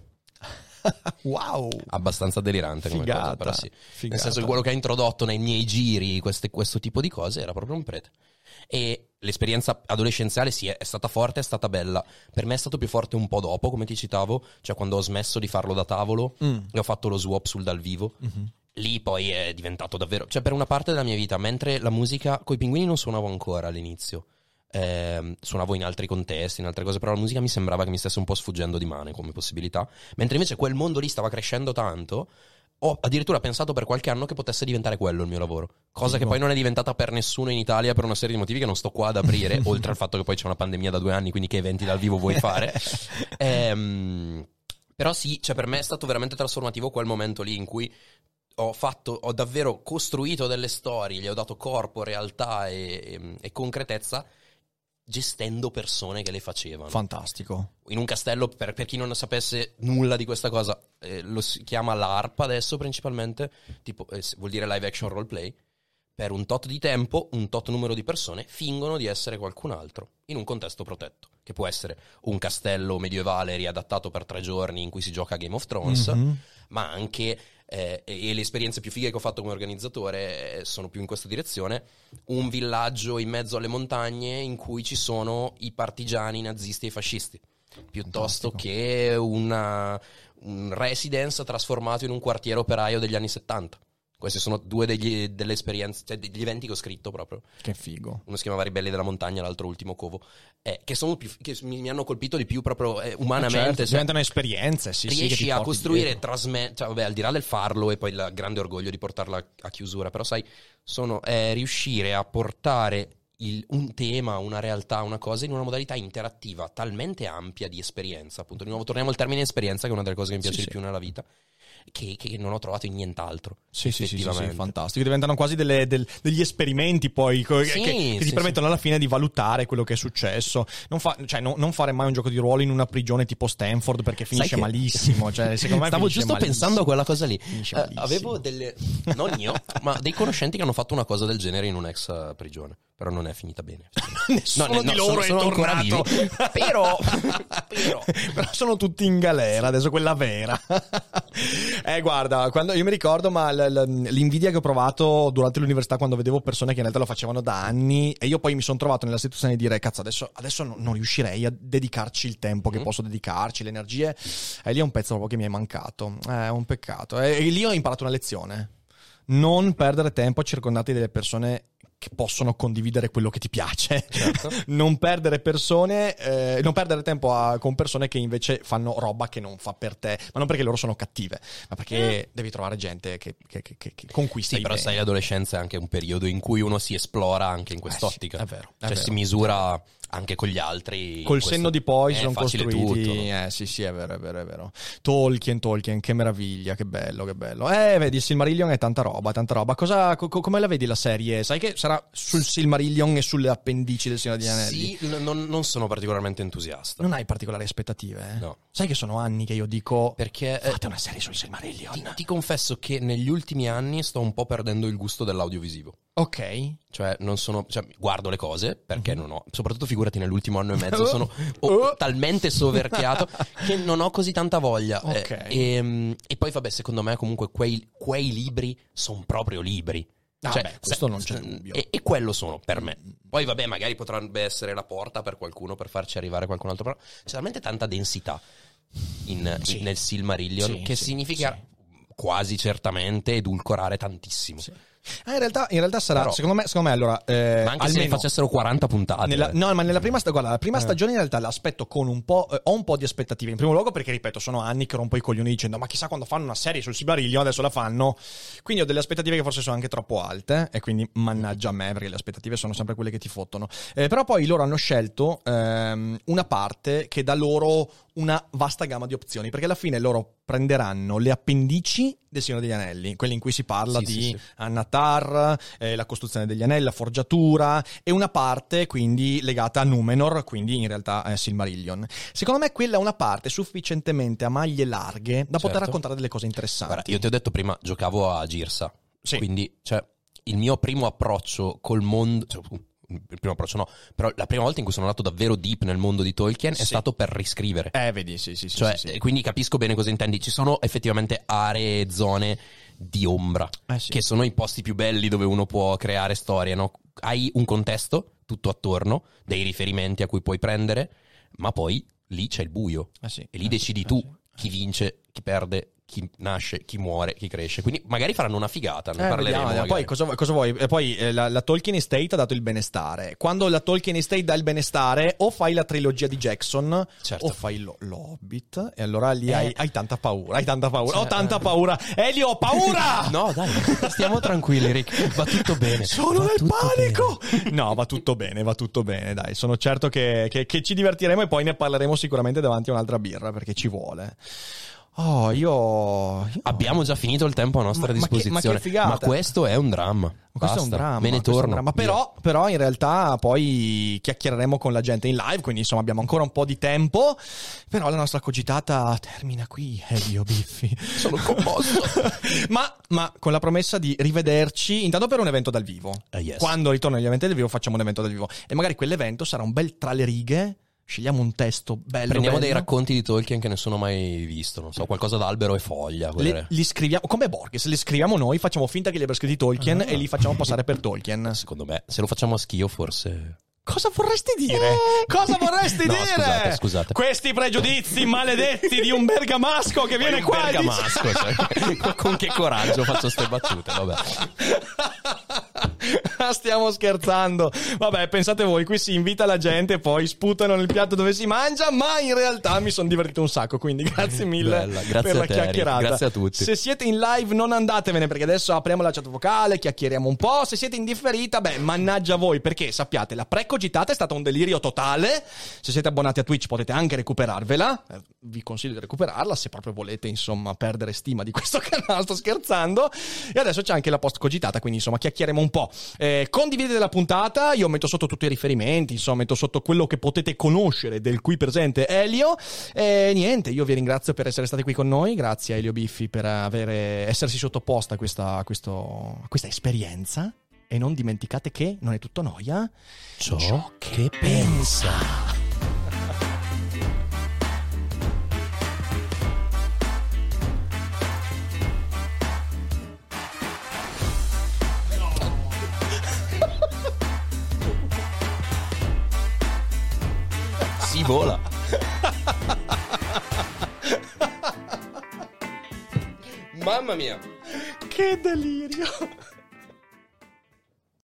Wow. Abbastanza delirante come Figata, cosa, però sì. figata. Nel senso che quello che ha introdotto nei miei giri queste- questo tipo di cose era proprio un prete. E l'esperienza adolescenziale sì, è, è stata forte, è stata bella. Per me è stato più forte un po' dopo, come ti citavo, cioè quando ho smesso di farlo da tavolo Mm. e ho fatto lo swap sul dal vivo. Mhm. Lì poi è diventato davvero, cioè per una parte della mia vita, mentre la musica coi Pinguini non suonavo ancora all'inizio. Ehm, suonavo in altri contesti, in altre cose, però la musica mi sembrava che mi stesse un po' sfuggendo di mano come possibilità, mentre invece quel mondo lì stava crescendo tanto. Ho addirittura pensato per qualche anno che potesse diventare quello il mio lavoro, cosa che Figo. poi non è diventata per nessuno in Italia per una serie di motivi che non sto qua ad aprire, oltre al fatto che poi c'è una pandemia da due anni, quindi che eventi dal vivo vuoi fare. Ehm, però sì, cioè per me è stato veramente trasformativo quel momento lì in cui ho fatto, ho davvero costruito delle storie, gli ho dato corpo, realtà e, e- e concretezza, gestendo persone che le facevano. Fantastico. In un castello, per, per chi non sapesse nulla di questa cosa, eh, lo si chiama LARP adesso principalmente, tipo eh, vuol dire live action roleplay. Per un tot di tempo, un tot numero di persone fingono di essere qualcun altro in un contesto protetto, che può essere un castello medievale riadattato per tre giorni in cui si gioca a Game of Thrones, Mhm. ma anche, eh, e le esperienze più fighe che ho fatto come organizzatore eh, sono più in questa direzione, un villaggio in mezzo alle montagne in cui ci sono i partigiani nazisti e fascisti, piuttosto Fantastico. che una, un residence trasformato in un quartiere operaio degli anni settanta. Queste sono due degli, delle esperienze, cioè degli eventi che ho scritto proprio. Che figo. Uno si chiamava Ribelli della Montagna, l'altro Ultimo Covo, eh, che, sono più, che mi, mi hanno colpito di più proprio eh, umanamente. Certo, cioè, diventano esperienze, sì, sì, che riesci ti a porti costruire, dietro. trasmettere, cioè, vabbè, al di là del farlo e poi il grande orgoglio di portarla a chiusura, però sai, sono è riuscire a portare il- un tema, una realtà, una cosa in una modalità interattiva talmente ampia di esperienza, appunto. Di nuovo torniamo al termine esperienza, che è una delle cose che mi piace Sì, di sì. più nella vita, che, che non ho trovato in nient'altro. Sì, sì, sì, sì, sì, effettivamente. fantastico. Diventano quasi delle- del- degli esperimenti poi co- Sì, che, che sì, ti permettono alla fine di valutare quello che è successo. Non, fa- cioè, no- non fare mai un gioco di ruolo in una prigione tipo Stanford perché finisce che- malissimo. Cioè, secondo me Stavo finisce giusto malissimo. pensando a quella cosa lì. Finisce Eh, malissimo. avevo delle, non io, ma dei conoscenti che hanno fatto una cosa del genere in un'ex eh, prigione. Però non è finita bene. Nessuno No, di no, loro sono- è sono ancora tornato. vivi. Però- però- Però sono tutti in galera, adesso quella vera. eh, guarda, quando io mi ricordo, ma l- l- l'invidia che ho provato durante l'università quando vedevo persone che in realtà lo facevano da anni, e io poi mi sono trovato nella situazione di dire, cazzo, adesso, adesso non, non riuscirei a dedicarci il tempo che Mm. posso dedicarci, le energie. E lì è un pezzo proprio che mi è mancato. È un peccato. E, e lì ho imparato una lezione. Non perdere tempo circondati delle persone che possono condividere quello che ti piace. Certo. Non perdere persone, eh, non perdere tempo a, con persone che invece fanno roba che non fa per te, ma non perché loro sono cattive, ma perché devi trovare gente che, che, che, che conquista. Sì, però bene. sai, l'adolescenza è anche un periodo in cui uno si esplora anche in quest'ottica. Eh sì, è vero, è cioè vero. si misura anche con gli altri. Col questo- senno di poi si è sono facile costruiti. tutto, no? Eh sì, sì, è vero, è vero, è vero. Tolkien, Tolkien, che meraviglia, che bello, che bello. Eh, vedi, il Silmarillion è tanta roba, tanta roba. Cosa, co- come la vedi la serie? Sai che sarà sul Silmarillion e sulle appendici del Signore degli Anelli? Sì, n- non, non sono particolarmente entusiasta. Non hai particolari aspettative, eh? No. Sai che sono anni che io dico Perché eh, fate una serie sul Silmarillion. ti, ti confesso che negli ultimi anni sto un po' perdendo il gusto dell'audiovisivo. Ok. Cioè, non sono. Cioè, guardo le cose perché Mhm. non ho. Soprattutto figurati nell'ultimo anno e mezzo, Oh. sono Oh. ho talmente soverchiato che non ho così tanta voglia. Ok. Eh, e, e poi, vabbè, secondo me, comunque, quei, quei libri sono proprio libri. Ah, Cioè, beh, questo se- non c'è se- dubbio. E, e quello sono per me. Poi, vabbè, magari potrebbe essere la porta per qualcuno per farci arrivare qualcun altro. Però c'è talmente tanta densità in, Sì. in- nel Silmarillion Sì, che sì, significa sì. quasi certamente edulcorare tantissimo. Sì. Ah, in realtà, in realtà sarà, Però- secondo me, secondo me allora, eh, Ma anche se ne almeno facessero quaranta puntate. nella, no, ma nella prima, sta- guarda, la prima stagione in realtà l'aspetto con un po', eh, ho un po' di aspettative. In primo luogo perché, ripeto, sono anni che rompo i coglioni dicendo ma chissà quando fanno una serie sul Silmarillion, adesso la fanno. Quindi ho delle aspettative che forse sono anche troppo alte e quindi mannaggia a me perché le aspettative sono sempre quelle che ti fottono. Eh, però poi loro hanno scelto ehm, una parte che dà loro una vasta gamma di opzioni, perché alla fine loro prenderanno le appendici del Signore degli Anelli, quelli in cui si parla Sì, di sì, sì. Annatar, eh, la costruzione degli anelli, la forgiatura, e una parte quindi legata a Numenor, quindi in realtà eh, Silmarillion. Secondo me quella è una parte sufficientemente a maglie larghe da poter Certo. raccontare delle cose interessanti. Guarda, io ti ho detto prima, giocavo a Girsa. Sì. Quindi, cioè, il mio primo approccio col mondo. Cioè, il primo approccio no, però la prima volta in cui sono andato davvero deep nel mondo di Tolkien è Sì. stato per riscrivere. Eh, vedi, sì, sì, sì. Cioè, sì, sì. eh, quindi capisco bene cosa intendi. Ci sono effettivamente aree e zone di ombra, Eh, sì. che sono i posti più belli dove uno può creare storie, no? Hai un contesto tutto attorno, dei riferimenti a cui puoi prendere, ma poi lì c'è il buio. Eh, sì. E lì Eh, decidi sì, tu eh, sì. chi vince, chi perde, chi nasce, chi muore, chi cresce. Quindi magari faranno una figata, ne Eh, parleremo. vediamo, vediamo. Poi magari. cosa, vuoi- cosa vuoi? E poi eh, la, la Tolkien Estate ha dato il benestare. Quando la Tolkien Estate dà il benestare, o fai la trilogia di Jackson, Certo. o fai lo, l'Hobbit, e allora lì Eh. hai, hai tanta paura. Hai tanta paura. Ho Cioè, tanta eh. paura. Elio, ho paura! No, dai, stiamo tranquilli, Rick. Va tutto bene. Sono Va nel tutto panico! No, va tutto bene, va tutto bene, dai. Sono certo che, che- che ci divertiremo e poi ne parleremo sicuramente davanti a un'altra birra, perché ci vuole. Oh, io... io- Abbiamo già finito il tempo a nostra Ma- ma che- ma che disposizione. figata. Ma questo è un dramma. Ma questo è un Basta. dramma. Me ne questo è un torno. dramma. Però, però in realtà poi chiacchiereremo con la gente in live, quindi insomma abbiamo ancora un po' di tempo. Però la nostra cogitata termina qui, Elio Biffi. Sono commosso. ma, ma con la promessa di rivederci intanto per un evento dal vivo. Eh, yes. Quando ritorno agli eventi dal vivo facciamo un evento dal vivo. E magari quell'evento sarà un bel tra le righe. Scegliamo un testo bello. Prendiamo bello. dei racconti di Tolkien che nessuno ha mai visto. Non so, qualcosa da albero e foglia. quelle- Li, li scriviamo come Borges, li scriviamo noi, facciamo finta che li abbia scritti Tolkien e li facciamo passare per Tolkien. Secondo me, se lo facciamo a schio, forse. Cosa vorresti dire? Cosa vorresti No, dire? scusate, scusate. Questi pregiudizi maledetti di un bergamasco che viene Un qua e dice- bergamasco, cioè, con che coraggio faccio ste battute, vabbè. Stiamo scherzando. Vabbè, pensate voi, qui si invita la gente, poi sputano nel piatto dove si mangia, ma in realtà mi sono divertito un sacco, quindi grazie mille Bella, grazie per a la te, Eric, chiacchierata. grazie a tutti. Se siete in live non andatevene perché adesso apriamo la chat vocale, chiacchieriamo un po'. Se siete in differita, beh, mannaggia voi, perché sappiate, la precogitata è stata un delirio totale. Se siete abbonati a Twitch potete anche recuperarvela. Eh, vi consiglio di recuperarla se proprio volete, insomma, perdere stima di questo canale. Sto scherzando. E adesso c'è anche la post cogitata, quindi insomma chiacchieremo un po'. Eh, condividete la puntata, io metto sotto tutti i riferimenti, insomma metto sotto quello che potete conoscere del qui presente Elio. E niente, io vi ringrazio per essere stati qui con noi, grazie a Elio Biffi per avere, essersi sottoposta a questa, a questo, a questa esperienza. E non dimenticate che non è tutto noia Ciò, ciò che pensa. Si vola. Mamma mia. Che delirio.